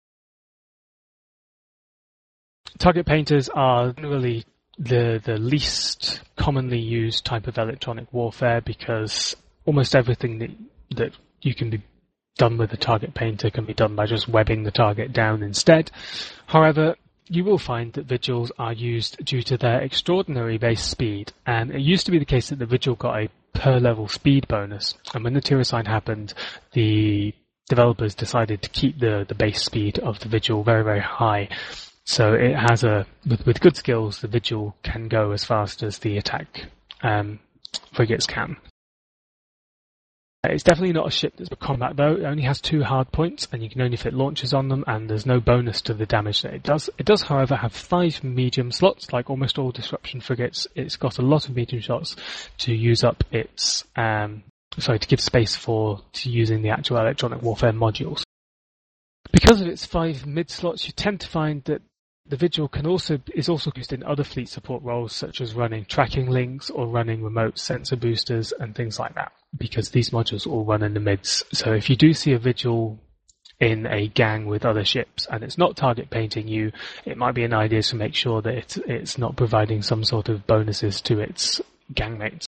Target painters are generally the least commonly used type of electronic warfare because almost everything that you can be done with a target painter can be done by just webbing the target down instead. However, you will find that Vigils are used due to their extraordinary base speed, and it used to be the case that the Vigil got a per level speed bonus, and when the tier assign happened, the developers decided to keep the base speed of the Vigil very, very high. So it has with good skills, the Vigil can go as fast as the attack frigates can. It's definitely not a ship that's for combat though. It only has 2 hard points and you can only fit launchers on them, and there's no bonus to the damage that it does. It does, however, have 5 medium slots. Like almost all disruption frigates, it's got a lot of medium shots to use up its to give space to using the actual electronic warfare modules. Because of its 5 mid slots, you tend to find that the Vigil is also used in other fleet support roles, such as running tracking links or running remote sensor boosters and things like that, because these modules all run in the mids. So if you do see a Vigil in a gang with other ships and it's not target painting you, it might be an idea to make sure that it's not providing some sort of bonuses to its gang mates.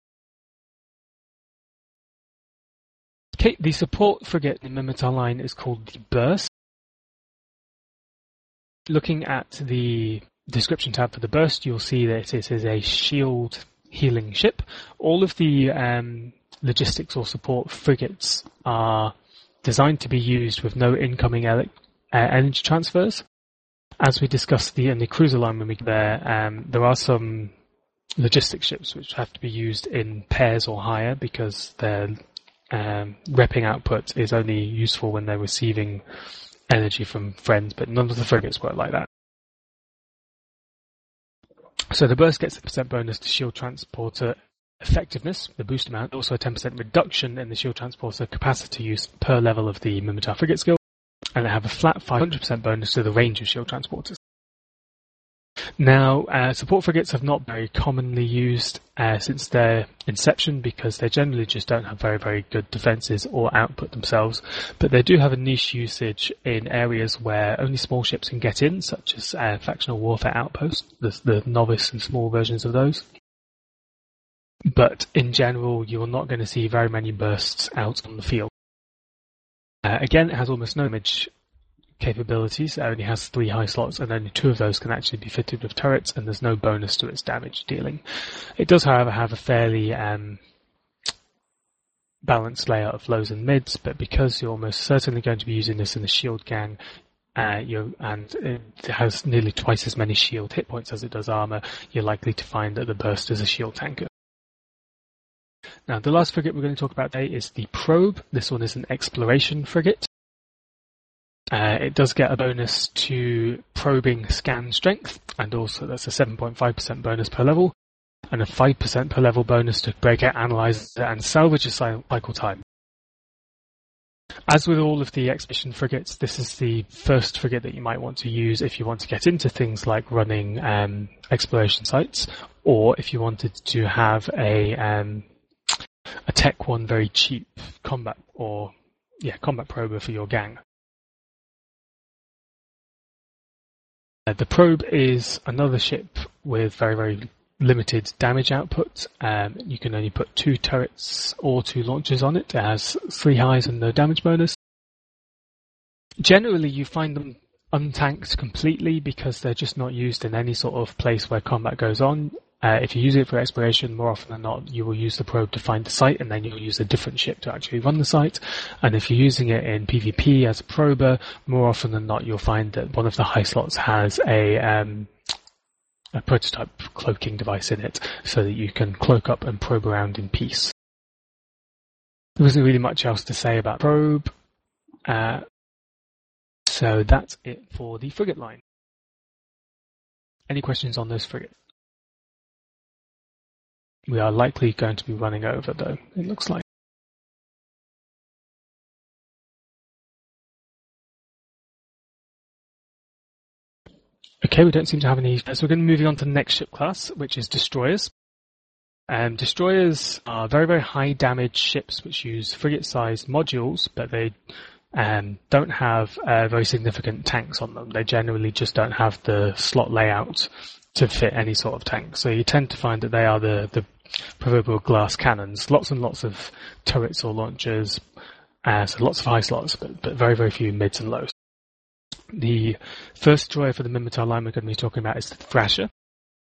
Okay, the support frigate in the Minmatar line is called the Burst. Looking at the description tab for the burst, you'll see that it is a shield healing ship. All of the logistics or support frigates are designed to be used with no incoming energy transfers. As we discussed in the cruiser line when we get there are some logistics ships which have to be used in pairs or higher because their repping output is only useful when they're receiving energy from friends, but none of the frigates work like that. So the burst gets a 10% bonus to shield transporter effectiveness, the boost amount, also a 10% reduction in the shield transporter capacity use per level of the Minmatar frigate skill, and they have a flat 500% bonus to the range of shield transporters. Now, support frigates have not very commonly used since their inception because they generally just don't have very, very good defences or output themselves, but they do have a niche usage in areas where only small ships can get in, such as factional warfare outposts, the novice and small versions of those. But in general, you're not going to see very many bursts out on the field. Again, it has almost no damage capabilities. It only has 3 high slots, and only 2 of those can actually be fitted with turrets, and there's no bonus to its damage dealing. It does, however, have a fairly balanced layout of lows and mids, but because you're almost certainly going to be using this in the shield gang, and it has nearly twice as many shield hit points as it does armor, you're likely to find that the burst is a shield tanker. Now, the last frigate we're going to talk about today is the Probe. This one is an exploration frigate. It does get a bonus to probing scan strength, and also that's a 7.5% bonus per level, and a 5% per level bonus to breakout, analyzer, and salvage cycle time. As with all of the expedition frigates, this is the first frigate that you might want to use if you want to get into things like running exploration sites, or if you wanted to have a Tech 1 very cheap combat prober for your gang. The Probe is another ship with very, very limited damage output. You can only put 2 turrets or 2 launchers on it. It has 3 highs and no damage bonus. Generally, you find them untanked completely because they're just not used in any sort of place where combat goes on. If you use it for exploration, more often than not, you will use the Probe to find the site, and then you'll use a different ship to actually run the site. And if you're using it in PvP as a prober, more often than not, you'll find that one of the high slots has a prototype cloaking device in it, so that you can cloak up and probe around in peace. There isn't really much else to say about Probe, so that's it for the frigate line. Any questions on those frigates? We are likely going to be running over, though, it looks like. Okay, we don't seem to have any. So we're going to move on to the next ship class, which is destroyers. Destroyers are very, very high damage ships which use frigate-sized modules, but they don't have very significant tanks on them. They generally just don't have the slot layout to fit any sort of tank. So you tend to find that they are the proverbial glass cannons. Lots and lots of turrets or launchers, so lots of high slots, but very, very few mids and lows. The first destroyer for the Minmatar line we're going to be talking about is the Thrasher.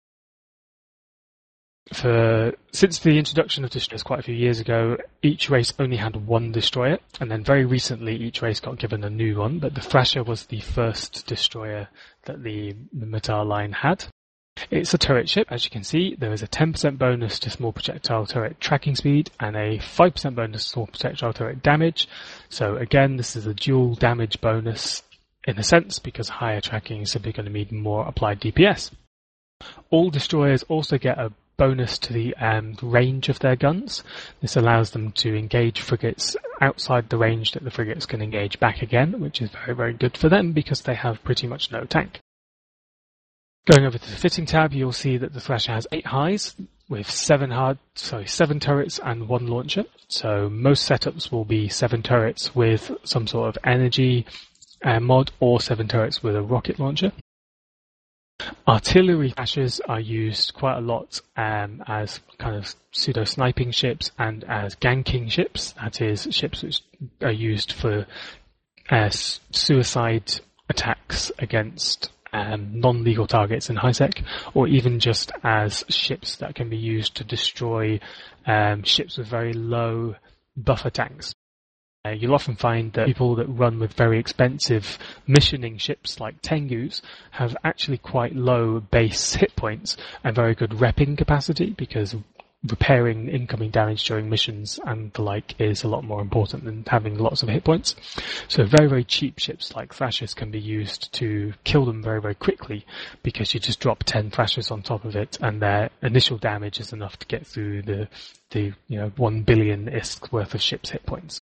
Since the introduction of destroyers quite a few years ago, each race only had 1 destroyer, and then very recently each race got given a new one, but the Thrasher was the first destroyer that the Minmatar line had. It's a turret ship, as you can see. There is a 10% bonus to small projectile turret tracking speed and a 5% bonus to small projectile turret damage. So again, this is a dual damage bonus in a sense, because higher tracking is simply going to mean more applied DPS. All destroyers also get a bonus to the range of their guns. This allows them to engage frigates outside the range that the frigates can engage back again, which is very, very good for them because they have pretty much no tank. Going over to the fitting tab, you'll see that the Thrasher has 8 highs with 7 turrets and 1 launcher. So most setups will be 7 turrets with some sort of energy mod, or 7 turrets with a rocket launcher. Artillery Thrashers are used quite a lot as kind of pseudo-sniping ships and as ganking ships. That is, ships which are used for suicide attacks against non-lethal targets in HiSec, or even just as ships that can be used to destroy ships with very low buffer tanks. You'll often find that people that run with very expensive missioning ships like Tengus have actually quite low base hit points and very good repping capacity, because repairing incoming damage during missions and the like is a lot more important than having lots of hit points. So very, very cheap ships like Thrashers can be used to kill them very, very quickly, because you just drop 10 Thrashers on top of it and their initial damage is enough to get through the 1 billion ISK worth of ships' hit points.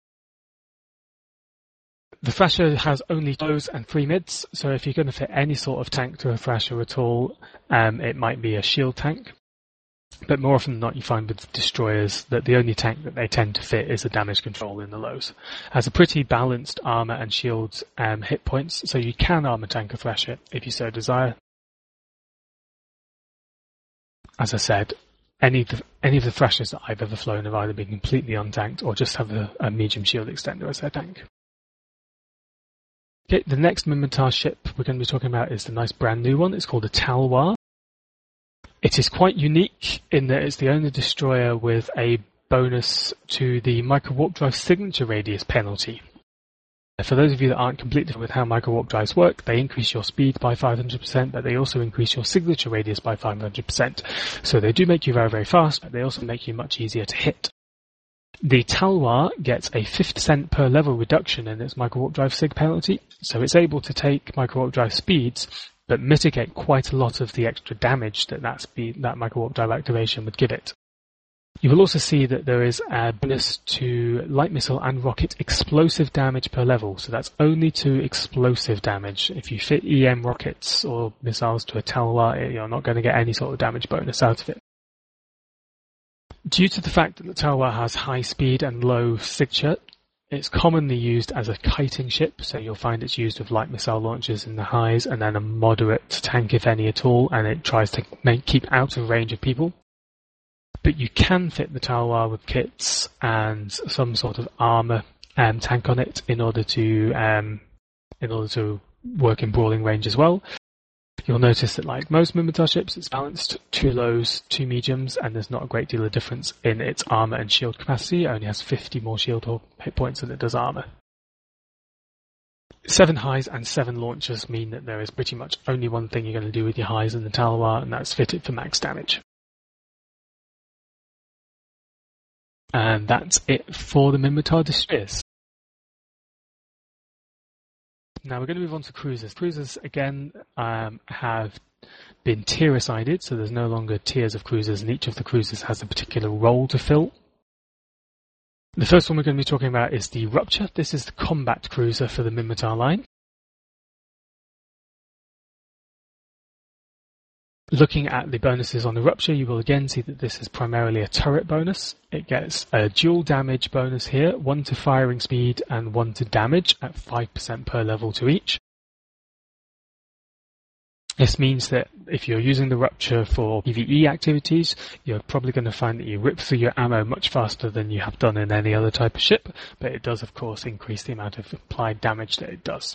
The Thrasher has only lows and 3 mids, so if you're going to fit any sort of tank to a Thrasher at all, it might be a shield tank. But more often than not, you find with destroyers that the only tank that they tend to fit is a damage control in the lows. Has a pretty balanced armor and shield hit points, so you can armor tank a Thrasher if you so desire. As I said, any of the Thrashers that I've ever flown have either been completely untanked or just have a medium shield extender as their tank. Okay, the next Minmatar ship we're going to be talking about is the nice brand new one. It's called a Talwar. It is quite unique in that it's the only destroyer with a bonus to the micro-warp drive signature radius penalty. For those of you that aren't completely familiar with how micro-warp drives work, they increase your speed by 500%, but they also increase your signature radius by 500%. So they do make you very, very fast, but they also make you much easier to hit. The Talwar gets a 50% per level reduction in its micro-warp drive sig penalty, so it's able to take micro-warp drive speeds but mitigate quite a lot of the extra damage that micro-warp drive activation would give it. You will also see that there is a bonus to light missile and rocket explosive damage per level, so that's only to explosive damage. If you fit EM rockets or missiles to a Talwar, you're not going to get any sort of damage bonus out of it. Due to the fact that the Talwar has high speed and low signature, it's commonly used as a kiting ship, so you'll find it's used with light missile launchers in the highs and then a moderate tank, if any at all, and it tries to keep out of range of people. But you can fit the Talwar with kits and some sort of armor tank on it in order to work in brawling range as well. You'll notice that, like most Minmatar ships, it's balanced 2 lows, 2 mediums, and there's not a great deal of difference in its armor and shield capacity. It only has 50 more shield or hit points than it does armor. 7 highs and 7 launchers mean that there is pretty much only one thing you're going to do with your highs in the Talwar, and that's fit it for max damage. And that's it for the Minmatar destroyers. Now we're going to move on to cruisers. Cruisers, again, have been tier-assigned, so there's no longer tiers of cruisers, and each of the cruisers has a particular role to fill. The first one we're going to be talking about is the Rupture. This is the combat cruiser for the Minmatar line. Looking at the bonuses on the Rupture, you will again see that this is primarily a turret bonus. It gets a dual damage bonus here, 1 to firing speed and 1 to damage at 5% per level to each. This means that if you're using the Rupture for PvE activities, you're probably going to find that you rip through your ammo much faster than you have done in any other type of ship, but it does of course increase the amount of applied damage that it does.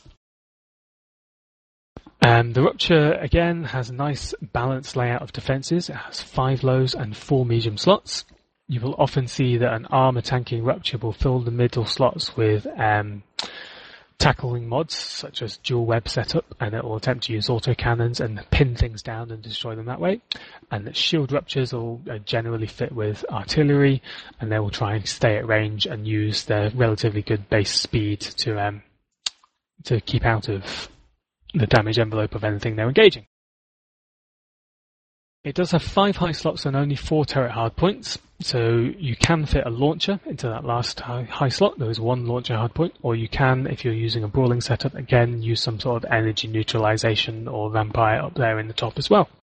The Rupture, again, has a nice balanced layout of defences. It has 5 lows and 4 medium slots. You will often see that an armour tanking Rupture will fill the middle slots with tackling mods, such as dual web setup, and it will attempt to use autocannons and pin things down and destroy them that way. And that shield Ruptures will generally fit with artillery, and they will try and stay at range and use their relatively good base speed to keep out of the damage envelope of anything they're engaging. It does have 5 high slots and only 4 turret hardpoints, so you can fit a launcher into that last high slot. There is 1 launcher hardpoint, or you can, if you're using a brawling setup, again use some sort of energy neutralization or vampire up there in the top as well.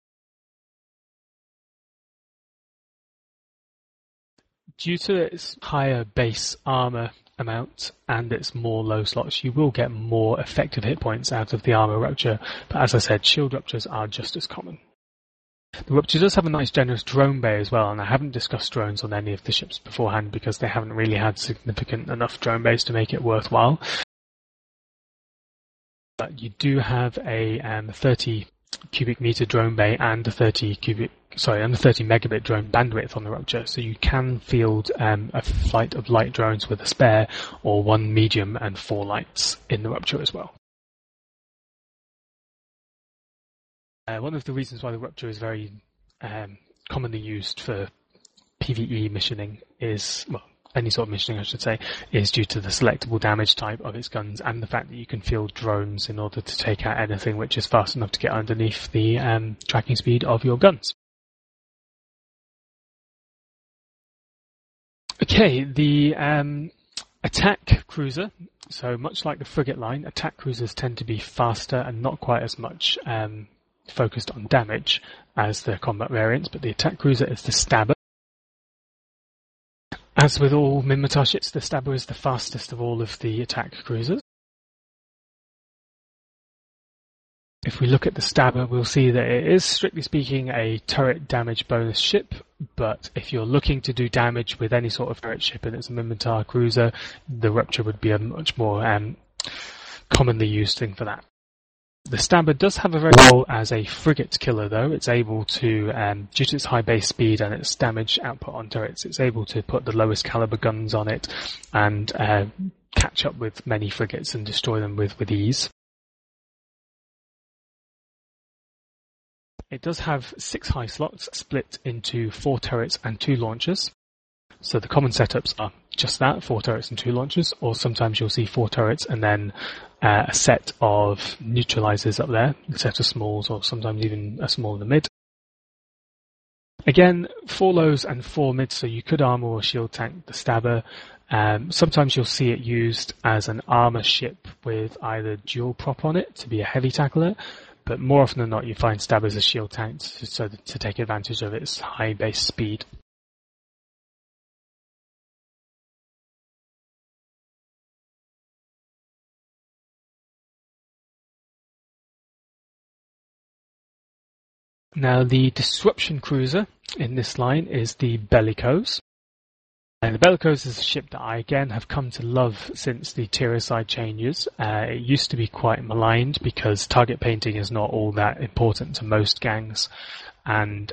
Due to its higher base armor amount and its more low slots, you will get more effective hit points out of the armor Rupture, but as I said, shield Ruptures are just as common. The Rupture does have a nice generous drone bay as well, and I haven't discussed drones on any of the ships beforehand because they haven't really had significant enough drone bays to make it worthwhile. But you do have a 30 cubic meter drone bay and a 30 megabit drone bandwidth on the Rupture, so you can field a flight of light drones with a spare or one medium and 4 lights in the Rupture as well. One of the reasons why the Rupture is very commonly used for PvE missioning is, well, any sort of missioning I should say, is due to the selectable damage type of its guns and the fact that you can field drones in order to take out anything which is fast enough to get underneath the tracking speed of your guns. Okay, the attack cruiser. So much like the frigate line, attack cruisers tend to be faster and not quite as much focused on damage as the combat variants, but the attack cruiser is the Stabber. As with all Minmatar ships, the Stabber is the fastest of all of the attack cruisers. If we look at the Stabber, we'll see that it is, strictly speaking, a turret damage bonus ship, but if you're looking to do damage with any sort of turret ship and it's a Minmatar cruiser, the Rupture would be a much more commonly used thing for that. The Stabber does have a very good role as a frigate killer, though. It's able to, due to its high base speed and its damage output on turrets, it's able to put the lowest caliber guns on it and catch up with many frigates and destroy them with ease. It does have 6 high slots split into 4 turrets and 2 launchers. So the common setups are just that, 4 turrets and 2 launchers, or sometimes you'll see 4 turrets and then a set of neutralizers up there, a set of smalls, or sometimes even a small in the mid. Again, 4 lows and 4 mids, so you could armor or shield tank the Stabber. Sometimes you'll see it used as an armor ship with either dual prop on it to be a heavy tackler, but more often than not you find Stabbers as shield tanks to take advantage of its high base speed. Now, the disruption cruiser in this line is the Bellicose. And the Bellicose is a ship that I, again, have come to love since the Tyricide changes. It used to be quite maligned because target painting is not all that important to most gangs. And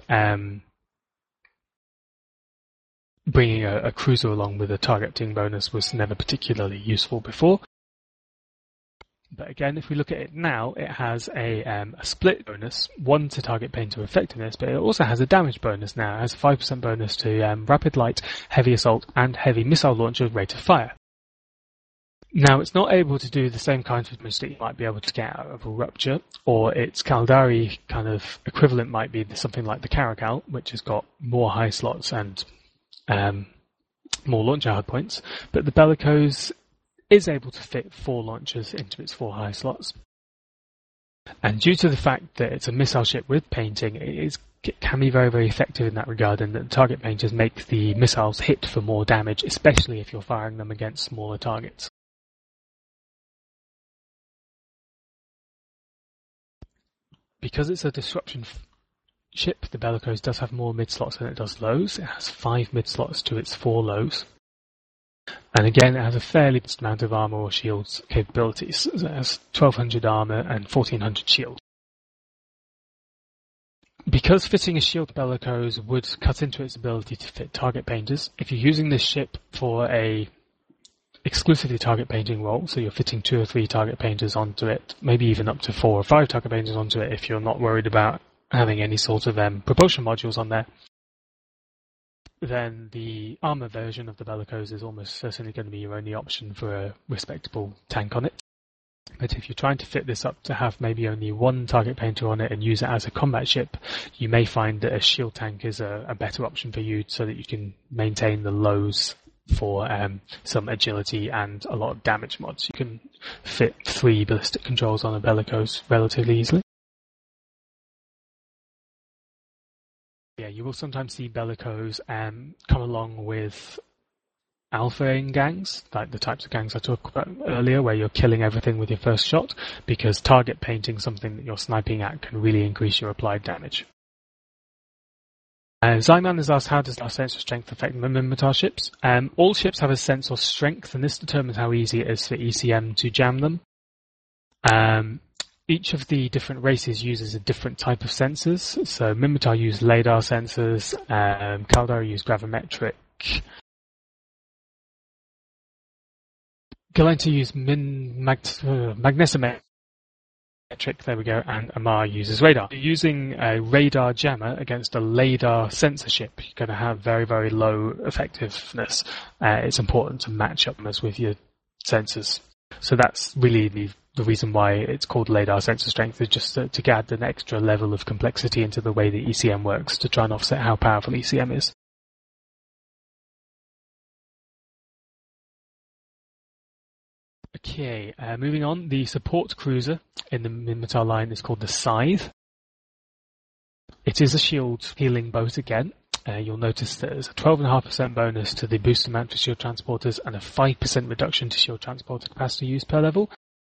bringing a cruiser along with a targeting bonus was never particularly useful before. But again, if we look at it now, it has a split bonus, 1 to target painter effectiveness, but it also has a damage bonus now. It has a 5% bonus to rapid light, heavy assault, and heavy missile launcher rate of fire. Now, it's not able to do the same kind of damage that you might be able to get out of a Rupture, or its Caldari kind of equivalent might be something like the Caracal, which has got more high slots and more launcher hard points, but the Bellicose is able to fit 4 launchers into its 4 high slots. And due to the fact that it's a missile ship with painting, it can be very, very effective in that regard, and that target painters make the missiles hit for more damage, especially if you're firing them against smaller targets. Because it's a disruption ship, the Bellicose does have more mid-slots than it does lows. It has 5 mid-slots to its 4 lows. And again, it has a fairly decent amount of armor or shields capabilities. It has 1200 armor and 1400 shield. Because fitting a shield Bellicose would cut into its ability to fit target painters, if you're using this ship for a exclusively target painting role, so you're fitting 2 or 3 target painters onto it, maybe even up to 4 or 5 target painters onto it if you're not worried about having any sort of propulsion modules on there, then the armor version of the Bellicose is almost certainly going to be your only option for a respectable tank on it. But if you're trying to fit this up to have maybe only 1 target painter on it and use it as a combat ship, you may find that a shield tank is a better option for you so that you can maintain the lows for some agility and a lot of damage mods. You can fit 3 ballistic controls on a Bellicose relatively easily. Yeah, you will sometimes see Bellicose come along with alpha-ing gangs, like the types of gangs I talked about earlier, where you're killing everything with your first shot, because target painting something that you're sniping at can really increase your applied damage. Zyman has asked, how does our sense of strength affect Minmatar ships? All ships have a sense of strength, and this determines how easy it is for ECM to jam them. Each of the different races uses a different type of sensors. So Minmatar use LiDAR sensors, Caldari use gravimetric, Gallente use magnetometric, there we go, and Amarr uses radar. Using a radar jammer against a LiDAR sensor ship, you're going to have very, very low effectiveness. It's important to match up with your sensors. So that's really the reason why it's called LiDAR sensor strength, is just to add an extra level of complexity into the way the ECM works to try and offset how powerful ECM is. Okay, moving on, the support cruiser in the Minmatar line is called the Scythe. It is a shield healing boat again. You'll notice that there's a 12.5% bonus to the boost amount for shield transporters and a 5% reduction to shield transporter capacity use per level.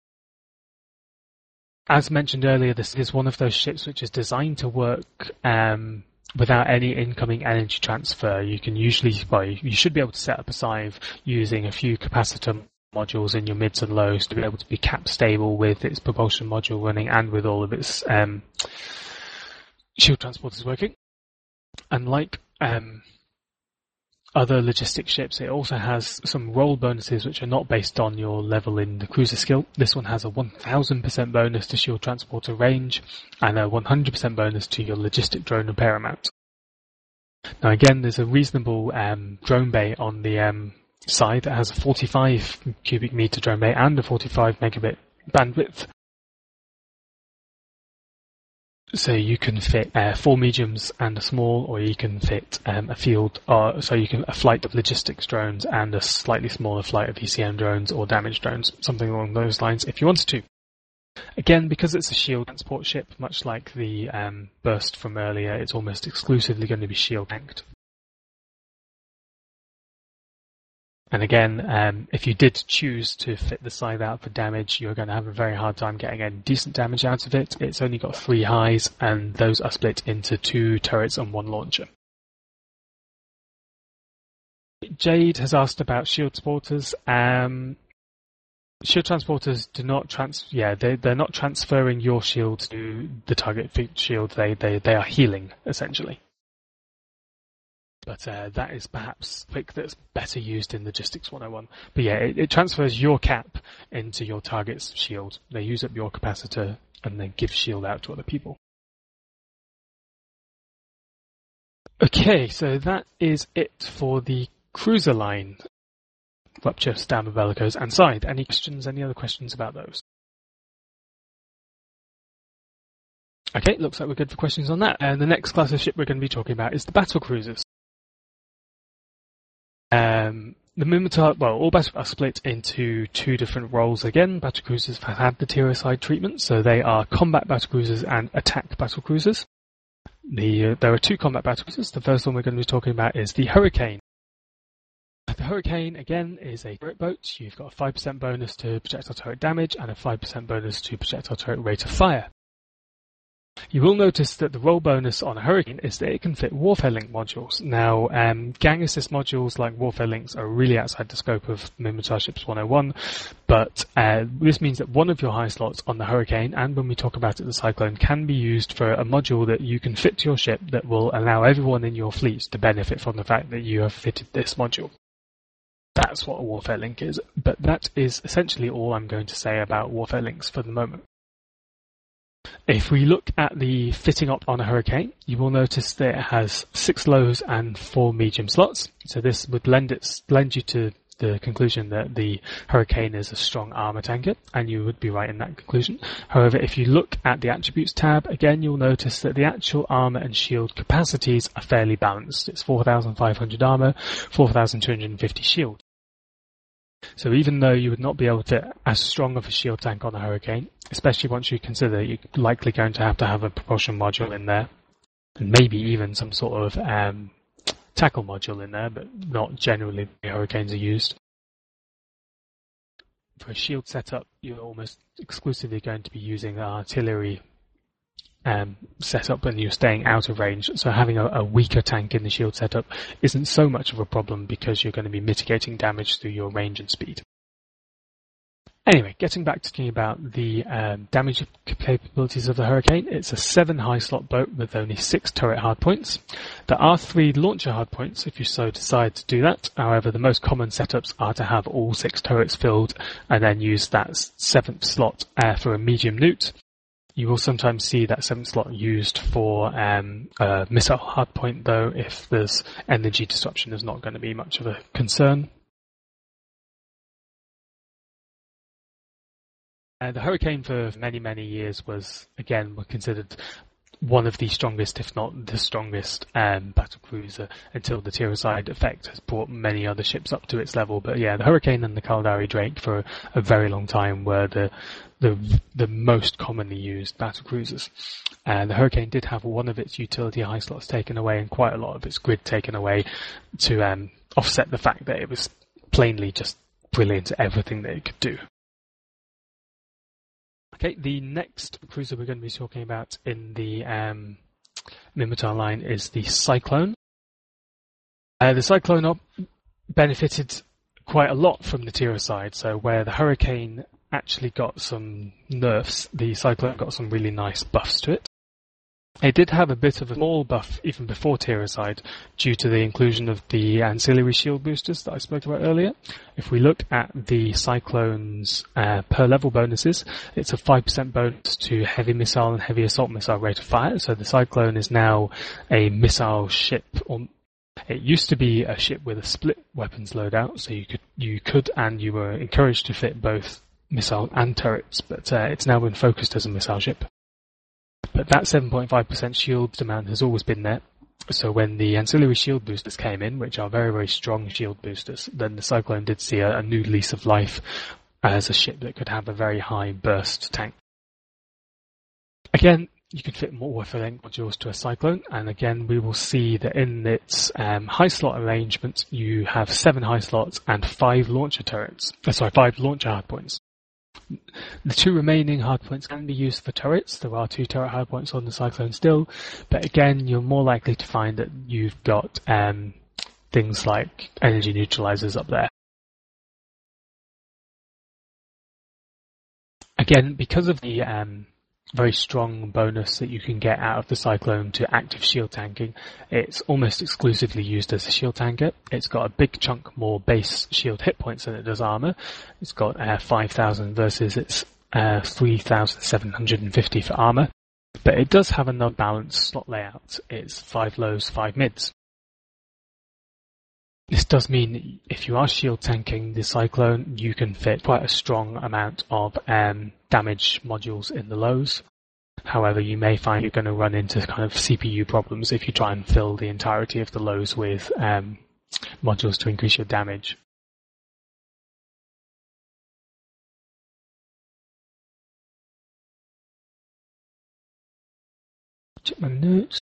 As mentioned earlier, this is one of those ships which is designed to work without any incoming energy transfer. You can usually, you should be able to set up a Scythe using a few capacitor modules in your mids and lows to be able to be cap stable with its propulsion module running and with all of its shield transporters working. And like other logistic ships, it also has some roll bonuses which are not based on your level in the cruiser skill. This one has a 1000% bonus to shield transporter range and a 100% bonus to your logistic drone repair amount. Now again, there's a reasonable drone bay on the Scythe that has a 45 cubic meter drone bay and a 45 megabit bandwidth. So you can fit 4 mediums and a small, or you can fit a flight of logistics drones and a slightly smaller flight of ECM drones or damage drones, something along those lines if you wanted to. Again, because it's a shield transport ship, much like the Burst from earlier, it's almost exclusively going to be shield tanked. And again, if you did choose to fit the Scythe out for damage, you're going to have a very hard time getting any decent damage out of it. It's only got 3 highs, and those are split into 2 turrets and 1 launcher. Jade has asked about shield transporters. Shield transporters do not they're not transferring your shield to the target shield. They are healing, essentially. But that is perhaps a trick that's better used in Logistics 101. But yeah, it transfers your cap into your target's shield. They use up your capacitor and then give shield out to other people. Okay, so that is it for the cruiser line. Rupture, Stammer, Bellicose, and Scythe. Any questions? Any other questions about those? Okay, looks like we're good for questions on that. And the next class of ship we're going to be talking about is the battle cruisers. The Minmatar, all battles are split into 2 different roles again. Battle cruisers have had the TRSI treatment, so they are combat battle cruisers and attack battle cruisers. There are 2 combat battle cruisers. The first one we're going to be talking about is the Hurricane. The Hurricane, again, is a turret boat. You've got a 5% bonus to projectile turret damage and a 5% bonus to projectile turret rate of fire. You will notice that the roll bonus on a Hurricane is that it can fit Warfare Link modules. Now, gang assist modules like Warfare Links are really outside the scope of Minmatar Ships 101, but this means that one of your high slots on the Hurricane, and when we talk about it, the Cyclone, can be used for a module that you can fit to your ship that will allow everyone in your fleet to benefit from the fact that you have fitted this module. That's what a Warfare Link is, but that is essentially all I'm going to say about Warfare Links for the moment. If we look at the fitting up on a Hurricane, you will notice that it has 6 lows and 4 medium slots. So this would lend you to the conclusion that the Hurricane is a strong armor tanker, and you would be right in that conclusion. However, if you look at the attributes tab, again, you'll notice that the actual armor and shield capacities are fairly balanced. It's 4,500 armor, 4,250 shield. So even though you would not be able to fit as strong of a shield tank on a Hurricane, especially once you consider you're likely going to have a propulsion module in there, and maybe even some sort of tackle module in there, but not generally the Hurricanes are used. For a shield setup, you're almost exclusively going to be using artillery setup, and you're staying out of range, so having a weaker tank in the shield setup isn't so much of a problem because you're going to be mitigating damage through your range and speed. Anyway, getting back to talking about the damage capabilities of the Hurricane, it's a 7 high slot boat with only 6 turret hardpoints. There are 3 launcher hardpoints if you so decide to do that. However, the most common setups are to have all 6 turrets filled and then use that 7th slot for a medium newt. You will sometimes see that 7th slot used for a missile hardpoint, though, if there's energy disruption is not going to be much of a concern. The Hurricane for many, many years was considered one of the strongest, if not the strongest, battle cruiser until the Tirocide effect has brought many other ships up to its level. But yeah, the Hurricane and the Caldari Drake for a very long time were the most commonly used battle cruisers. And the Hurricane did have one of its utility high slots taken away and quite a lot of its grid taken away to offset the fact that it was plainly just brilliant at everything that it could do. Okay, the next cruiser we're going to be talking about in the Minmatar line is the Cyclone. The Cyclone benefited quite a lot from the Tirocide, so where the Hurricane actually got some nerfs, the Cyclone got some really nice buffs to it. It did have a bit of a small buff even before Tirocide due to the inclusion of the ancillary shield boosters that I spoke about earlier. If we look at the Cyclone's per level bonuses, it's a 5% bonus to heavy missile and heavy assault missile rate of fire. So the Cyclone is now a missile ship. It used to be a ship with a split weapons loadout, so you could and you were encouraged to fit both missile and turrets, but it's now been focused as a missile ship. But that 7.5% shield demand has always been there. So when the ancillary shield boosters came in, which are very, very strong shield boosters, then the Cyclone did see a new lease of life as a ship that could have a very high burst tank. Again, you could fit more Phalanx modules to a Cyclone, and again we will see that in its high slot arrangement you have 7 high slots and 5 launcher hardpoints. The 2 remaining hardpoints can be used for turrets. There are 2 turret hardpoints on the Cyclone still, but again, you're more likely to find that you've got things like energy neutralizers up there. Again, because of the very strong bonus that you can get out of the Cyclone to active shield tanking, it's almost exclusively used as a shield tanker. It's got a big chunk more base shield hit points than it does armor. It's got 5,000 versus its 3,750 for armor. But it does have another balanced slot layout. It's 5 lows, 5 mids. This does mean that if you are shield tanking the Cyclone, you can fit quite a strong amount of damage modules in the lows. However, you may find you're going to run into kind of CPU problems if you try and fill the entirety of the lows with modules to increase your damage. Check my notes.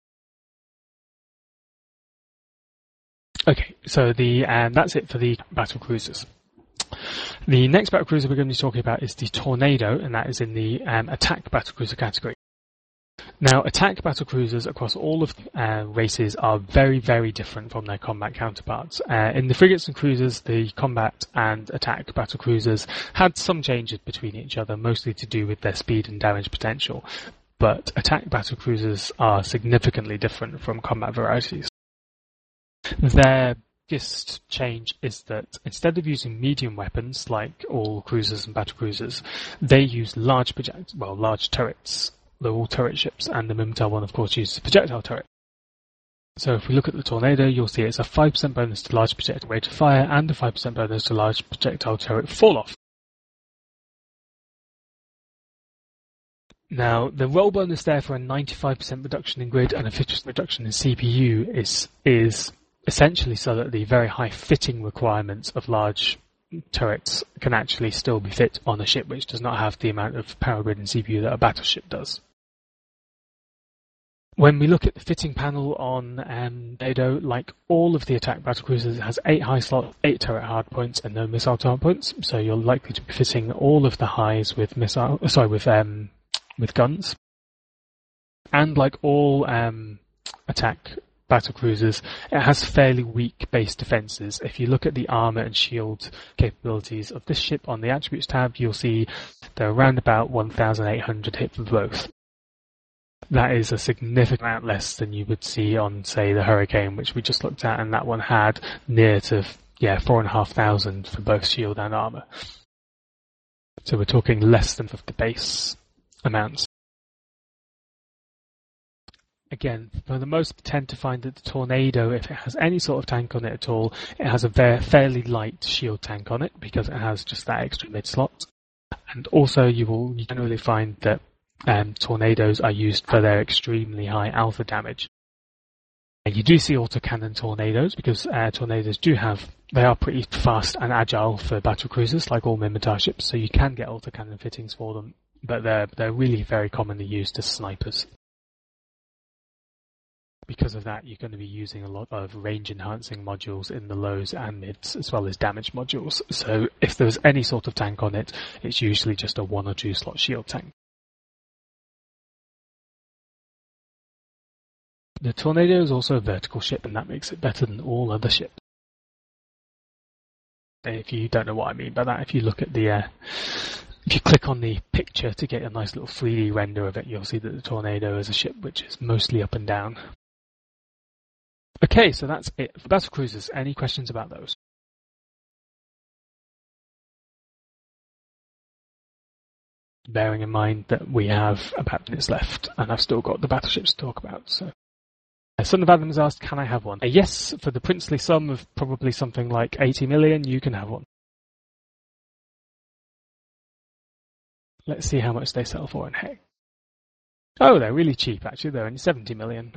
Okay, so that's it for the battle cruisers. The next battle cruiser we're going to be talking about is the Tornado, and that is in the attack battle cruiser category. Now, attack battle cruisers across all of races are very, very different from their combat counterparts. In the frigates and cruisers, the combat and attack battle cruisers had some changes between each other, mostly to do with their speed and damage potential. But attack battle cruisers are significantly different from combat varieties. Their biggest change is that instead of using medium weapons like all cruisers and battle cruisers, they use large turrets. They're all turret ships, and the Minmatar one, of course, uses a projectile turret. So if we look at the Tornado, you'll see it's a 5% bonus to large projectile rate of fire and a 5% bonus to large projectile turret fall-off. Now, the roll bonus there for a 95% reduction in grid and a 50% reduction in CPU is essentially so that the very high fitting requirements of large turrets can actually still be fit on a ship which does not have the amount of power grid and CPU that a battleship does. When we look at the fitting panel on Tornado, like all of the attack battlecruisers, it has 8 high slots, 8 turret hardpoints, and no missile hardpoints. So you're likely to be fitting all of the highs with guns. And like all attack battlecruisers, it has fairly weak base defenses. If you look at the armor and shield capabilities of this ship on the attributes tab, you'll see they're around about 1,800 hit for both. That is a significant amount less than you would see on, say, the Hurricane, which we just looked at, and that one had near to 4,500 for both shield and armor. So we're talking less than the base amounts. Again, for the most, we tend to find that the Tornado, if it has any sort of tank on it at all, it has a fairly light shield tank on it because it has just that extra mid slot. And also, you generally find that Tornadoes are used for their extremely high alpha damage. And you do see autocannon Tornadoes because Tornadoes they are pretty fast and agile for battlecruisers, like all Minmatar ships, so you can get autocannon fittings for them, but they're really very commonly used as snipers. Because of that, you're going to be using a lot of range-enhancing modules in the lows and mids, as well as damage modules. So if there's any sort of tank on it, it's usually just a 1 or 2 slot shield tank. The Tornado is also a vertical ship, and that makes it better than all other ships. If you don't know what I mean by that, if you look at if you click on the picture to get a nice little 3D render of it, you'll see that the Tornado is a ship which is mostly up and down. Okay, so that's it for battlecruisers. Any questions about those? Bearing in mind that we have about minutes left, and I've still got the battleships to talk about, so. Son of Adam has asked, can I have one? Yes, for the princely sum of probably something like 80 million, you can have one. Let's see how much they sell for in Heck. Oh, they're really cheap, actually. They're only 70 million.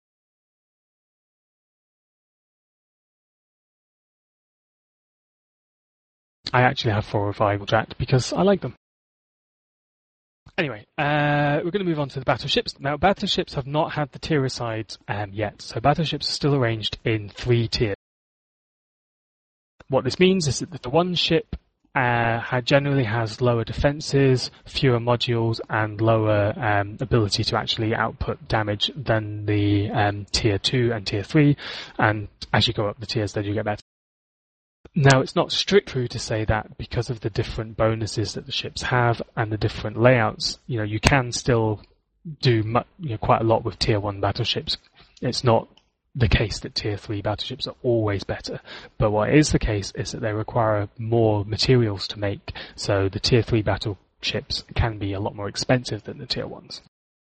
I actually have 4 or 5 tracked because I like them. Anyway, we're going to move on to the battleships. Now, battleships have not had the tiericide yet, so battleships are still arranged in 3 tiers. What this means is that the one ship generally has lower defenses, fewer modules, and lower ability to actually output damage than the tier 2 and tier 3, and as you go up the tiers, they do get better. Now, it's not strict true to say that because of the different bonuses that the ships have and the different layouts, you can still do quite a lot with tier 1 battleships. It's not the case that tier 3 battleships are always better, but what is the case is that they require more materials to make, so the tier 3 battleships can be a lot more expensive than the tier 1s.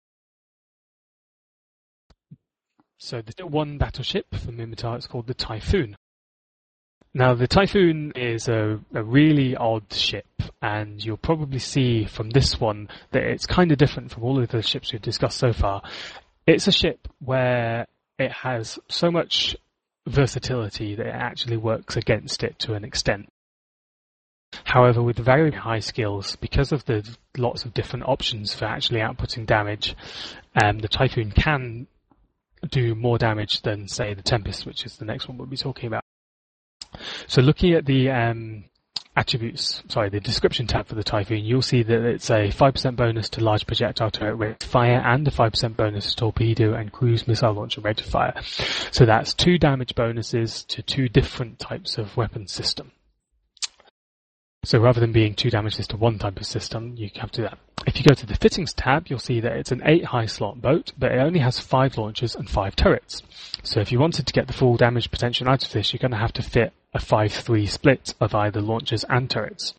So the tier 1 battleship for Minmatar is called the Typhoon. Now, the Typhoon is a really odd ship, and you'll probably see from this one that it's kind of different from all of the ships we've discussed so far. It's a ship where it has so much versatility that it actually works against it to an extent. However, with very high skills, because of the lots of different options for actually outputting damage, the Typhoon can do more damage than, say, the Tempest, which is the next one we'll be talking about. So looking at the the description tab for the Typhoon, you'll see that it's a 5% bonus to large projectile turret rate of fire and a 5% bonus to torpedo and cruise missile launcher rate of fire. So that's 2 damage bonuses to 2 different types of weapon system. So rather than being 2 damages to 1 type of system, you have to do that. If you go to the fittings tab, you'll see that it's an 8 high slot boat, but it only has 5 launchers and 5 turrets. So if you wanted to get the full damage potential out of this, you're going to have to fit a 5-3 split of either launchers and turrets.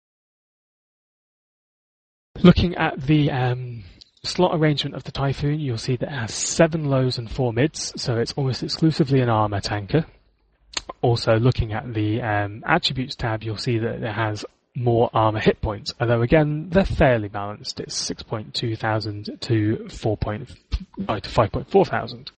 Looking at the slot arrangement of the Typhoon, you'll see that it has 7 lows and 4 mids, so it's almost exclusively an armor tanker. Also, looking at the attributes tab, you'll see that it has more armor hit points, although again they're fairly balanced. It's 6,200 to 5,400.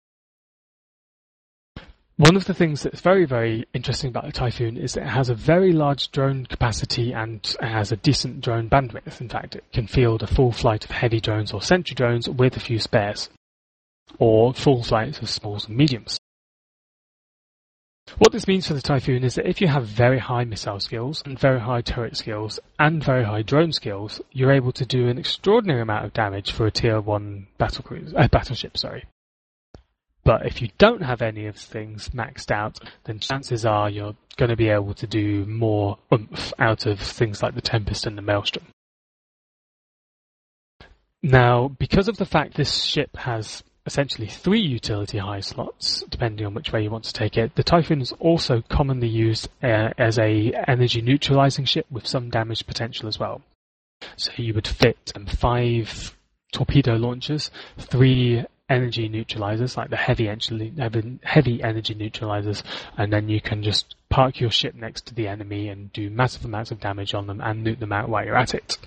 One of the things that's very, very interesting about the Typhoon is that it has a very large drone capacity and it has a decent drone bandwidth. In fact, it can field a full flight of heavy drones or sentry drones with a few spares, or full flights of smalls and mediums. What this means for the Typhoon is that if you have very high missile skills and very high turret skills and very high drone skills, you're able to do an extraordinary amount of damage for a tier 1 battleship. But if you don't have any of the things maxed out, then chances are you're going to be able to do more oomph out of things like the Tempest and the Maelstrom. Now, because of the fact this ship has essentially 3 utility high slots, depending on which way you want to take it, the Typhoon is also commonly used as a energy neutralizing ship with some damage potential as well. So you would fit 5 torpedo launchers, 3 energy neutralizers, like the heavy energy neutralizers, and then you can just park your ship next to the enemy and do massive amounts of damage on them and nuke them out while you're at it.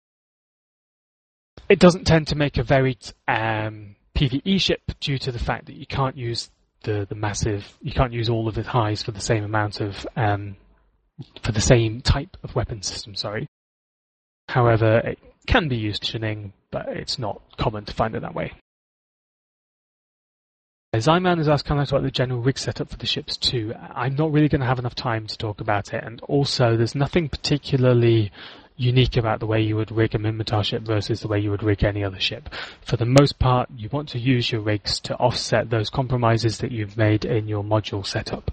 It doesn't tend to make a very PvE ship due to the fact that you can't use you can't use all of the highs for the same amount of for the same type of weapon system. However, it can be used shunning, but it's not common to find it that way. Zyman has asked, can I talk about the general rig setup for the ships too? I'm not really going to have enough time to talk about it, and also there's nothing particularly unique about the way you would rig a Minmatar ship versus the way you would rig any other ship. For the most part, you want to use your rigs to offset those compromises that you've made in your module setup.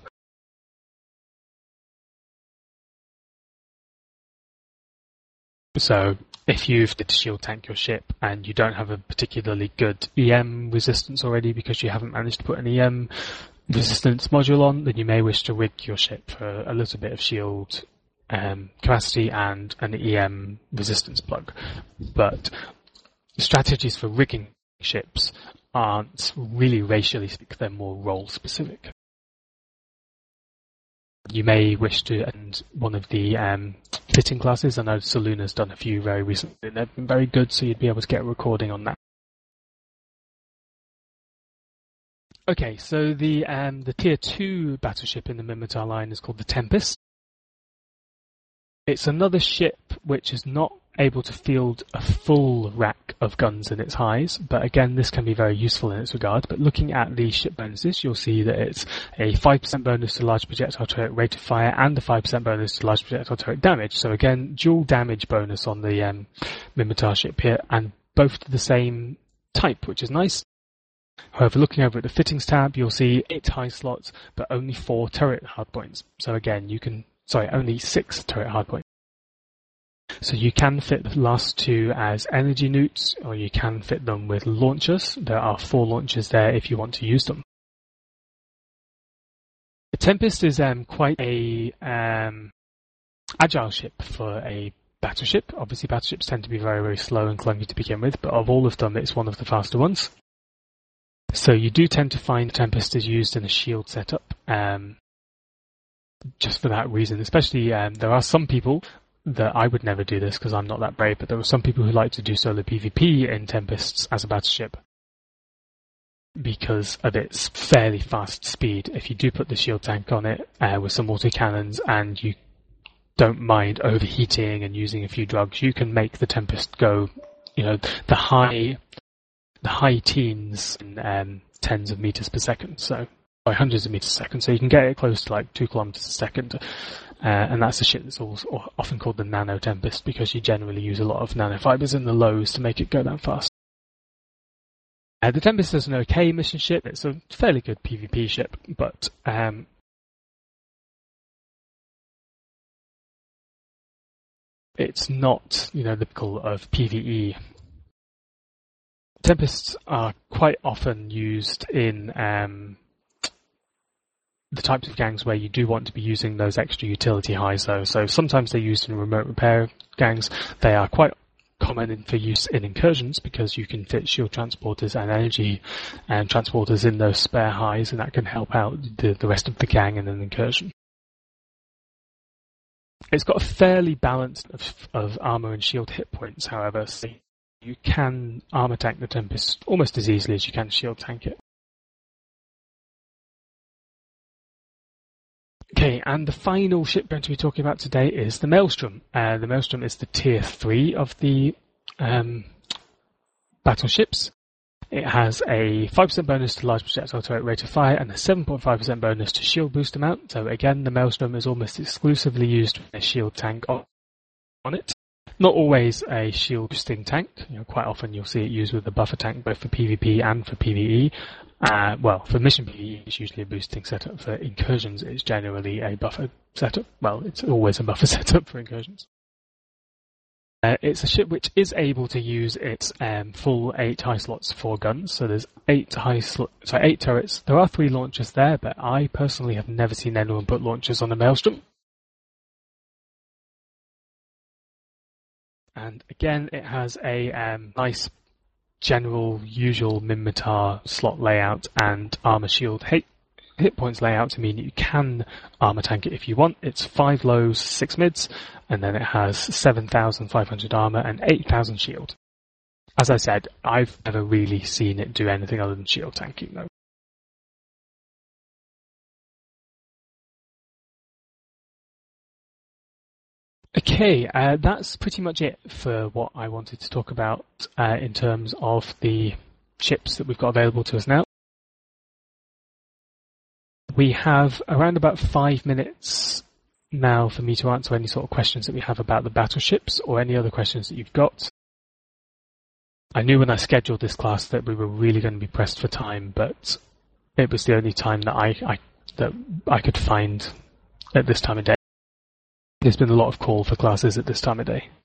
So if you've to shield tank your ship and you don't have a particularly good EM resistance already because you haven't managed to put an EM resistance module on, then you may wish to rig your ship for a little bit of shield capacity and an EM resistance plug. But the strategies for rigging ships aren't really racially specific, they're more role specific. You may wish to end one of the fitting classes. I know Saloon's done a few very recently. They've been very good, so you'd be able to get a recording on that. Okay, so the Tier 2 battleship in the Minmatar line is called the Tempest. It's another ship which is not able to field a full rack of guns in its highs, but again, this can be very useful in its regard. But looking at the ship bonuses, you'll see that it's a 5% bonus to large projectile turret rate of fire and a 5% bonus to large projectile turret damage. So again, dual damage bonus on the Minmatar ship here, and both to the same type, which is nice. However, looking over at the fittings tab, you'll see 8 high slots, but only 4 turret hardpoints. So again, only 6 turret hardpoints. So you can fit the last 2 as energy newts, or you can fit them with launchers. There are 4 launchers there if you want to use them. The Tempest is quite a agile ship for a battleship. Obviously, battleships tend to be very, very slow and clunky to begin with, but of all of them, it's one of the faster ones. So you do tend to find Tempest is used in a shield setup, just for that reason. Especially, there are some people that I would never do this because I'm not that brave, but there are some people who like to do solo PvP in Tempests as a battleship because of its fairly fast speed. If you do put the shield tank on it with some autocannons and you don't mind overheating and using a few drugs, you can make the Tempest go, the high teens in tens of meters per second, so by hundreds of meters per second, so you can get it close to like 2 kilometers a second. And that's the shit that's often called the Nano Tempest because you generally use a lot of nanofibers in the lows to make it go that fast. The Tempest is an okay mission ship. It's a fairly good PvP ship, but it's not, the typical of PvE. Tempests are quite often used in the types of gangs where you do want to be using those extra utility highs though. So sometimes they're used in remote repair gangs. They are quite common for use in incursions because you can fit shield transporters and energy transporters in those spare highs, and that can help out the rest of the gang in an incursion. It's got a fairly balance of armor and shield hit points, however, so you can armor tank the Tempest almost as easily as you can shield tank it. Okay, and the final ship we're going to be talking about today is the Maelstrom. The Maelstrom is the Tier 3 of the battleships. It has a 5% bonus to large projectile turret rate of fire and a 7.5% bonus to shield boost amount. So again, the Maelstrom is almost exclusively used with a shield tank on it. Not always a shield boosting tank. Quite often you'll see it used with a buffer tank both for PvP and for PvE. Well, for mission PvE, it's usually a boosting setup. For incursions, it's generally a buffer setup. Well, it's always a buffer setup for incursions. It's a ship which is able to use its full 8 high slots for guns. So there's 8 turrets. There are 3 launchers there, but I personally have never seen anyone put launchers on a Maelstrom. And again, it has a nice general usual Minmatar slot layout and armor shield hit points layout to mean you can armor tank it if you want. It's 5 lows, 6 mids, and then it has 7,500 armor and 8,000 shield. As I said, I've never really seen it do anything other than shield tanking though. Okay, that's pretty much it for what I wanted to talk about in terms of the ships that we've got available to us now. We have around about 5 minutes now for me to answer any sort of questions that we have about the battleships or any other questions that you've got. I knew when I scheduled this class that we were really going to be pressed for time, but it was the only time that I could find at this time of day. There's been a lot of call for classes at this time of day.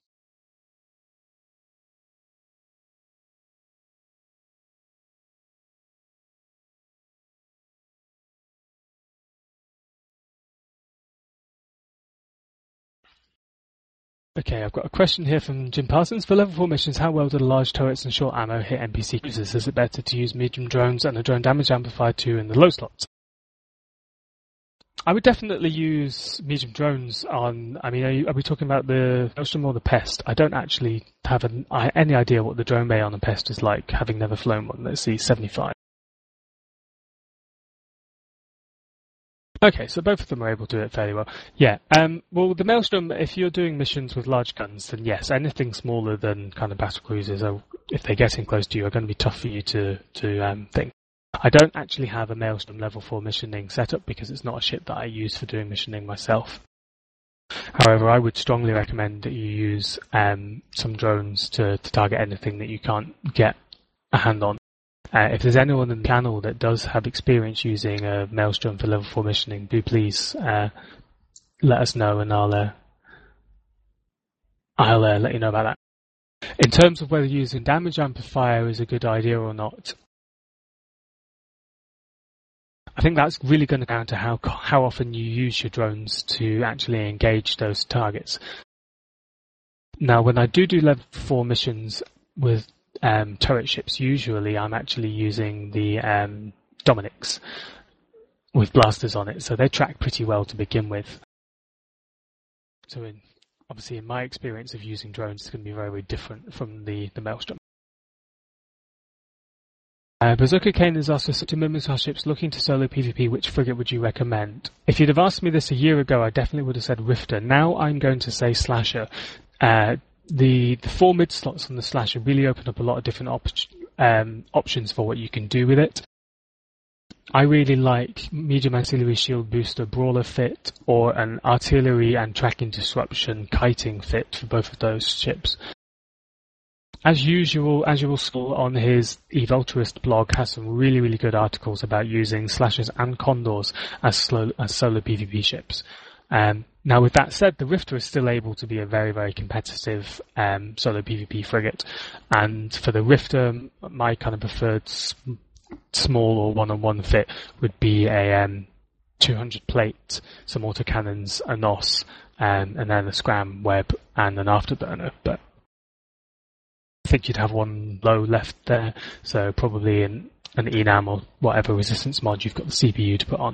Okay, I've got a question here from Jim Parsons. For level 4 missions, how well do the large turrets and short ammo hit NPC cruisers? Is it better to use medium drones and a drone damage amplifier 2 in the low slots? I would definitely use medium drones on, are we talking about the Maelstrom or the Pest? I don't actually have any idea what the drone bay on a Pest is like, having never flown one. Let's see, 75. Okay, so both of them are able to do it fairly well. Yeah, well, the Maelstrom, if you're doing missions with large guns, then yes, anything smaller than kind of battle cruisers, if they're getting close to you, are going to be tough for you to think. I don't actually have a Maelstrom level 4 missioning setup because it's not a ship that I use for doing missioning myself. However, I would strongly recommend that you use some drones to target anything that you can't get a hand on. If there's anyone in the channel that does have experience using a Maelstrom for level 4 missioning, do please let us know and I'll let you know about that. In terms of whether using damage amplifier is a good idea or not, I think that's really going to come down to how often you use your drones to actually engage those targets. Now, when I do level 4 missions with turret ships, usually I'm actually using the Dominics with blasters on it, so they track pretty well to begin with. So obviously in my experience of using drones, it's going to be very, very different from the Maelstrom. Berserker Kane has asked us to Minmatar ships looking to solo PvP, which frigate would you recommend? If you'd have asked me this a year ago, I definitely would have said Rifter. Now I'm going to say Slasher. The 4 mid slots on the Slasher really open up a lot of different options for what you can do with it. I really like medium auxiliary shield booster brawler fit or an artillery and tracking disruption kiting fit for both of those ships. As usual, School on his Evolturist blog has some really, really good articles about using Slashers and Condors as solo PvP ships. Now, with that said, the Rifter is still able to be a very, very competitive solo PvP frigate. And for the Rifter, my kind of preferred small or one-on-one fit would be a 200 plate, some autocannons, a NOS, and then a scram web and an afterburner. But I think you'd have one low left there, so probably an Enam or whatever resistance mod you've got the CPU to put on.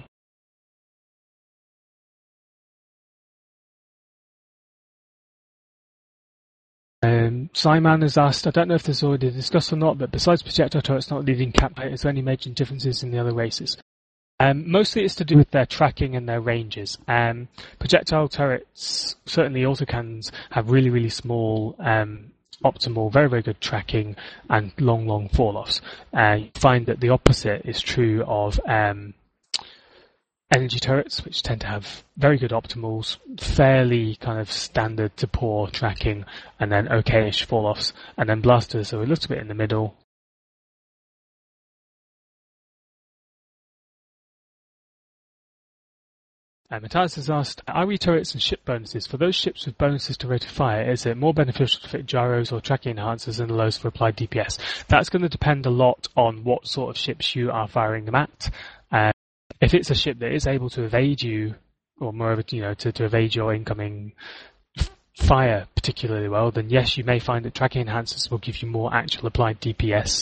Simon has asked, I don't know if this is already discussed or not, but besides projectile turrets not leading cap height, is there any major differences in the other races? Mostly it's to do with their tracking and their ranges. Projectile turrets, certainly autocannons, have really, really small optimal, very, very good tracking and long fall-offs. You find that the opposite is true of energy turrets, which tend to have very good optimals, fairly kind of standard to poor tracking, and then okay-ish fall-offs, and then blasters are a little bit in the middle. Matthias has asked, RE turrets and ship bonuses. For those ships with bonuses to rate of fire, is it more beneficial to fit gyros or tracking enhancers and lows for applied DPS? That's going to depend a lot on what sort of ships you are firing them at. If it's a ship that is able to evade you, or moreover, to evade your incoming fire particularly well, then yes, you may find that tracking enhancers will give you more actual applied DPS.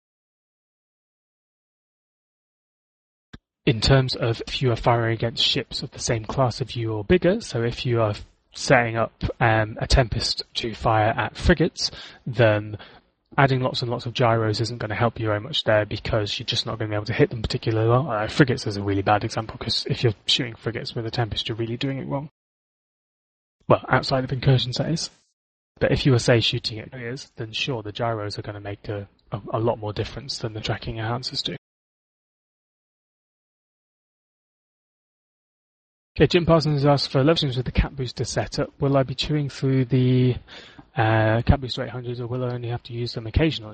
In terms of if you are firing against ships of the same class of you or bigger, so if you are setting up a Tempest to fire at frigates, then adding lots and lots of gyros isn't going to help you very much there because you're just not going to be able to hit them particularly well. Frigates is a really bad example because if you're shooting frigates with a Tempest, you're really doing it wrong. Well, outside of incursions, that is. But if you were, say, shooting at carriers, then sure, the gyros are going to make a lot more difference than the tracking enhancers do. Okay, Jim Parsons asked, for level with the cap booster setup, will I be chewing through the cap booster 800s or will I only have to use them occasionally?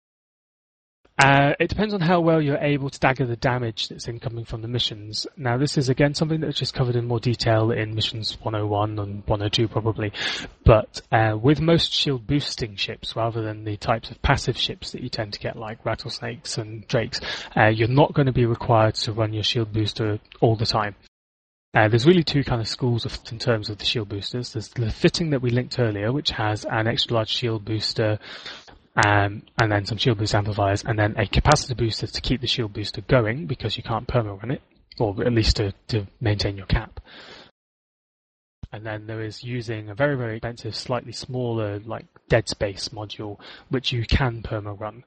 It depends on how well you're able to stagger the damage that's incoming from the missions. Now, this is, again, something that's just covered in more detail in missions 101 and 102 probably. But with most shield boosting ships, rather than the types of passive ships that you tend to get like rattlesnakes and drakes, you're not going to be required to run your shield booster all the time. There's really two kind of schools in terms of the shield boosters. There's the fitting that we linked earlier, which has an extra large shield booster, and then some shield boost amplifiers, and then a capacitor booster to keep the shield booster going because you can't perma-run it, or at least to maintain your cap. And then there is using a very, very expensive, slightly smaller, like Dead Space module, which you can perma-run.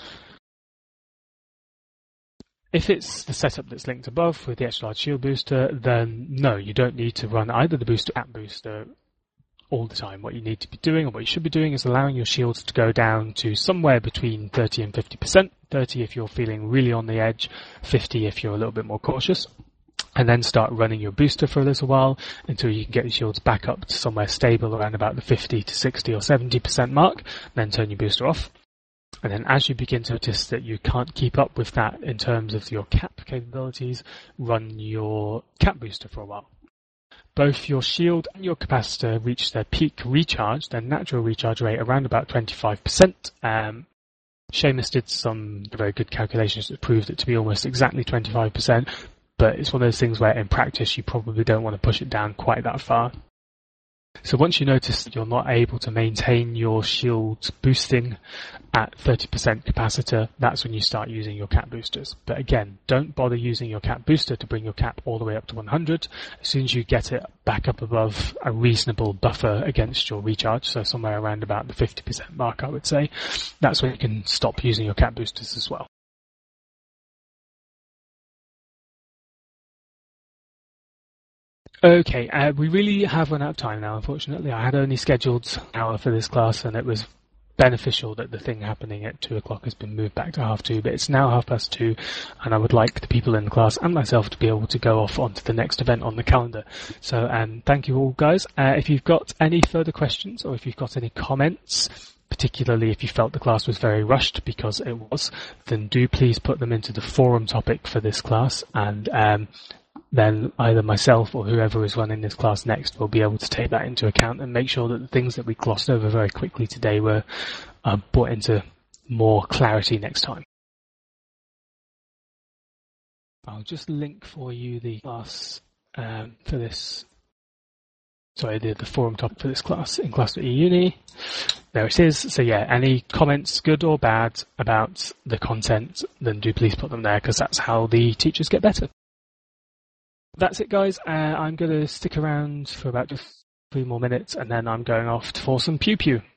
If it's the setup that's linked above with the extra large shield booster, then no, you don't need to run either the booster or cap booster all the time. What you need to be doing, or what you should be doing, is allowing your shields to go down to somewhere between 30 and 50%. 30 if you're feeling really on the edge, 50 if you're a little bit more cautious. And then start running your booster for a little while until you can get your shields back up to somewhere stable around about the 50 to 60 or 70% mark. Then turn your booster off. And then as you begin to notice that you can't keep up with that in terms of your cap capabilities, run your cap booster for a while. Both your shield and your capacitor reach their peak recharge, their natural recharge rate, around about 25%. Seamus did some very good calculations that proved it to be almost exactly 25%, but it's one of those things where in practice you probably don't want to push it down quite that far. So once you notice that you're not able to maintain your shield boosting at 30% capacitor, that's when you start using your cap boosters. But again, don't bother using your cap booster to bring your cap all the way up to 100. As soon as you get it back up above a reasonable buffer against your recharge, so somewhere around about the 50% mark, I would say, that's when you can stop using your cap boosters as well. Okay, we really have run out of time now, unfortunately. I had only scheduled an hour for this class, and it was beneficial that the thing happening at 2 o'clock has been moved back to 2:30, but it's now 2:30, and I would like the people in the class and myself to be able to go off onto the next event on the calendar. So thank you all, guys. If you've got any further questions, or if you've got any comments, particularly if you felt the class was very rushed, because it was, then do please put them into the forum topic for this class, and then either myself or whoever is running this class next will be able to take that into account and make sure that the things that we glossed over very quickly today were brought into more clarity next time. I'll just link for you the class for this. Sorry, the forum topic for this class in Class.eUni. There it is. So yeah, any comments, good or bad, about the content, then do please put them there, because that's how the teachers get better. That's it, guys. I'm going to stick around for about just 3 more minutes, and then I'm going off for some pew-pew.